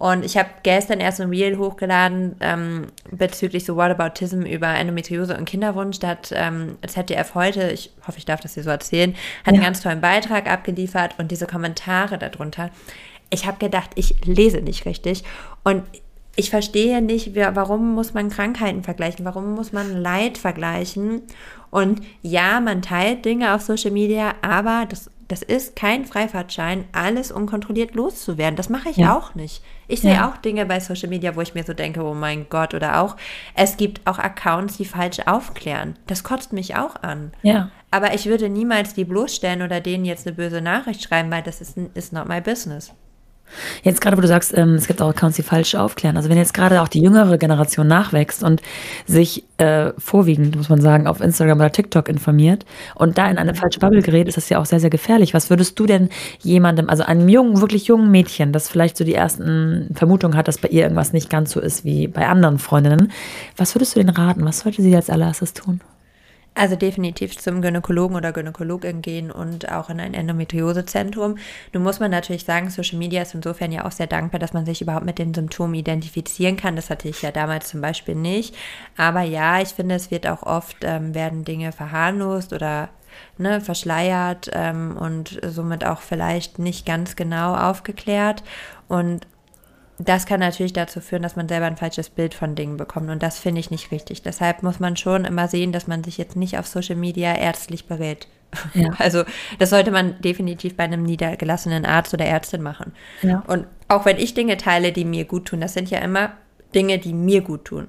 Und ich habe gestern erst ein Reel hochgeladen ähm, bezüglich so Whataboutism über Endometriose und Kinderwunsch. Da hat ähm, Z D F heute, ich hoffe, ich darf das hier so erzählen, hat ja. einen ganz tollen Beitrag abgeliefert und diese Kommentare darunter. Ich habe gedacht, ich lese nicht richtig und ich verstehe nicht, warum muss man Krankheiten vergleichen, warum muss man Leid vergleichen. Und ja, man teilt Dinge auf Social Media, aber das, das ist kein Freifahrtschein, alles unkontrolliert loszuwerden. Das mache ich ja. auch nicht. Ich sehe ja. auch Dinge bei Social Media, wo ich mir so denke, oh mein Gott, oder auch, es gibt auch Accounts, die falsch aufklären. Das kotzt mich auch an. Ja. Aber ich würde niemals die bloßstellen oder denen jetzt eine böse Nachricht schreiben, weil das ist is not my business. Jetzt gerade, wo du sagst, ähm, es gibt auch Accounts, die falsch aufklären. Also wenn jetzt gerade auch die jüngere Generation nachwächst und sich äh, vorwiegend, muss man sagen, auf Instagram oder TikTok informiert und da in eine falsche Bubble gerät, ist das ja auch sehr, sehr gefährlich. Was würdest du denn jemandem, also einem jungen, wirklich jungen Mädchen, das vielleicht so die ersten Vermutungen hat, dass bei ihr irgendwas nicht ganz so ist wie bei anderen Freundinnen, was würdest du denen raten? Was sollte sie als allererstes tun? Also definitiv zum Gynäkologen oder Gynäkologin gehen und auch in ein Endometriosezentrum. Nun muss man natürlich sagen, Social Media ist insofern ja auch sehr dankbar, dass man sich überhaupt mit den Symptomen identifizieren kann. Das hatte ich ja damals zum Beispiel nicht. Aber ja, ich finde, es wird auch oft, ähm, werden Dinge verharmlost oder ne, verschleiert ähm, und somit auch vielleicht nicht ganz genau aufgeklärt. Und das kann natürlich dazu führen, dass man selber ein falsches Bild von Dingen bekommt und das finde ich nicht richtig. Deshalb muss man schon immer sehen, dass man sich jetzt nicht auf Social Media ärztlich berät. Ja. Also das sollte man definitiv bei einem niedergelassenen Arzt oder Ärztin machen. Ja. Und auch wenn ich Dinge teile, die mir gut tun, das sind ja immer Dinge, die mir gut tun.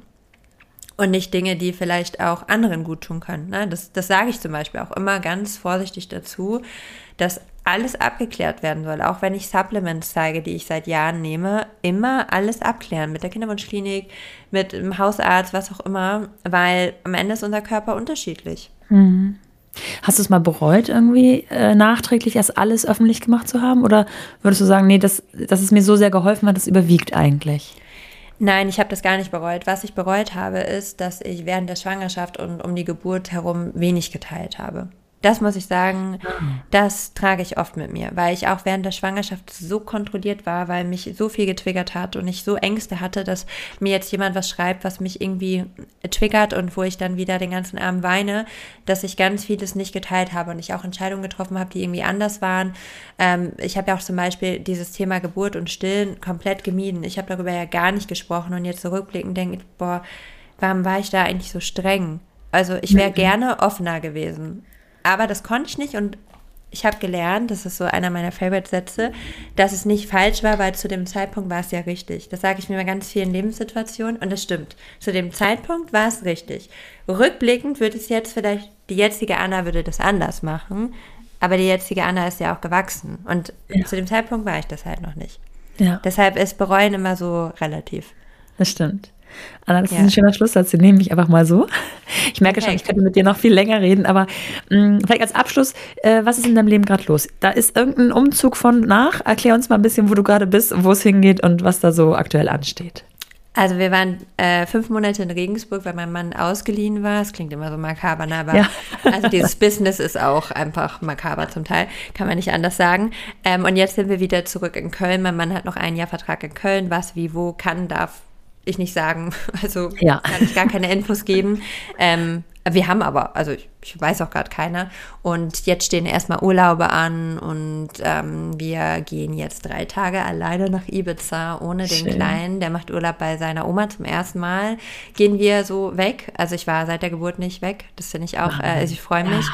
Und nicht Dinge, die vielleicht auch anderen gut tun können. Ne? Das, das sage ich zum Beispiel auch immer ganz vorsichtig dazu, dass alles abgeklärt werden soll. Auch wenn ich Supplements zeige, die ich seit Jahren nehme, immer alles abklären. Mit der Kinderwunschklinik, mit dem Hausarzt, was auch immer. Weil am Ende ist unser Körper unterschiedlich. Mhm. Hast du es mal bereut, irgendwie äh, nachträglich erst alles öffentlich gemacht zu haben? Oder würdest du sagen, nee, das, dass es mir so sehr geholfen hat, das überwiegt eigentlich? Nein, ich habe das gar nicht bereut. Was ich bereut habe, ist, dass ich während der Schwangerschaft und um die Geburt herum wenig geteilt habe. Das muss ich sagen, das trage ich oft mit mir, weil ich auch während der Schwangerschaft so kontrolliert war, weil mich so viel getriggert hat und ich so Ängste hatte, dass mir jetzt jemand was schreibt, was mich irgendwie triggert und wo ich dann wieder den ganzen Abend weine, dass ich ganz vieles nicht geteilt habe und ich auch Entscheidungen getroffen habe, die irgendwie anders waren. Ähm, ich habe ja auch zum Beispiel dieses Thema Geburt und Stillen komplett gemieden. Ich habe darüber ja gar nicht gesprochen und jetzt zurückblickend denke ich, boah, warum war ich da eigentlich so streng? Also ich wäre gerne offener gewesen. Aber das konnte ich nicht und ich habe gelernt, das ist so einer meiner Favorite-Sätze, dass es nicht falsch war, weil zu dem Zeitpunkt war es ja richtig. Das sage ich mir bei ganz vielen Lebenssituationen und das stimmt. Zu dem Zeitpunkt war es richtig. Rückblickend würde es jetzt vielleicht, die jetzige Anna würde das anders machen, aber die jetzige Anna ist ja auch gewachsen und ja. zu dem Zeitpunkt war ich das halt noch nicht. Ja. Deshalb ist Bereuen immer so relativ. Das stimmt. Anna, das ja. ist ein schöner Schlusssatz, den nehme ich einfach mal so. Ich merke okay. schon, ich könnte mit dir noch viel länger reden, aber mh, vielleicht als Abschluss, äh, was ist in deinem Leben gerade los? Da ist irgendein Umzug von nach. Erklär uns mal ein bisschen, wo du gerade bist, wo es hingeht und was da so aktuell ansteht. Also wir waren äh, fünf Monate in Regensburg, weil mein Mann ausgeliehen war. Es klingt immer so makaber, ne? Aber ja. also dieses Business ist auch einfach makaber zum Teil, kann man nicht anders sagen. Ähm, und jetzt sind wir wieder zurück in Köln. Mein Mann hat noch ein Jahr Vertrag in Köln. Was, wie, wo, kann, darf ich nicht sagen, also ja. kann ich gar keine Infos geben. Ähm, wir haben aber, also ich, ich weiß auch gerade keiner. Und jetzt stehen erstmal Urlaube an und ähm, wir gehen jetzt drei Tage alleine nach Ibiza ohne den Schön. Kleinen. Der macht Urlaub bei seiner Oma zum ersten Mal. Gehen wir so weg. Also ich war seit der Geburt nicht weg. Das finde ich auch, äh, also ich freue mich. Ja.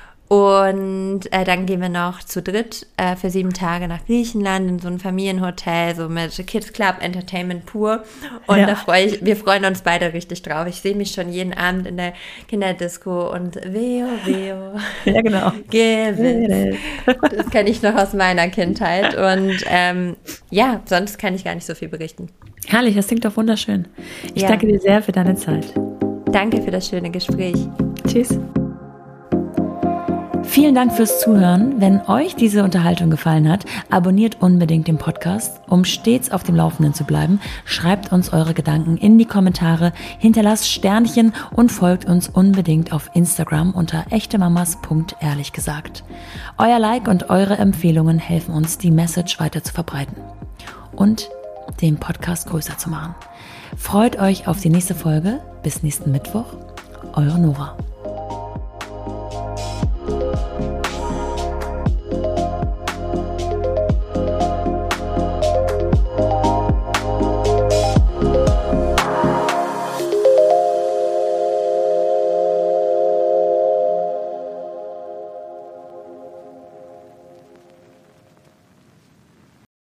Und äh, dann gehen wir noch zu dritt äh, für sieben Tage nach Griechenland in so ein Familienhotel, so mit Kids Club, Entertainment pur. Und ja. da freue ich, wir freuen uns beide richtig drauf. Ich sehe mich schon jeden Abend in der Kinderdisco und Veo, Veo. Ja, genau. Gewinn. Das kenne ich noch aus meiner Kindheit. Und ähm, ja, sonst kann ich gar nicht so viel berichten. Herrlich, das klingt doch wunderschön. Ich ja. danke dir sehr für deine Zeit. Danke für das schöne Gespräch. Tschüss. Vielen Dank fürs Zuhören. Wenn euch diese Unterhaltung gefallen hat, abonniert unbedingt den Podcast, um stets auf dem Laufenden zu bleiben. Schreibt uns eure Gedanken in die Kommentare, hinterlasst Sternchen und folgt uns unbedingt auf Instagram unter echtemamas punkt ehrlich gesagt. Euer Like und eure Empfehlungen helfen uns, die Message weiter zu verbreiten. Und den Podcast größer zu machen. Freut euch auf die nächste Folge. Bis nächsten Mittwoch. Eure Nora.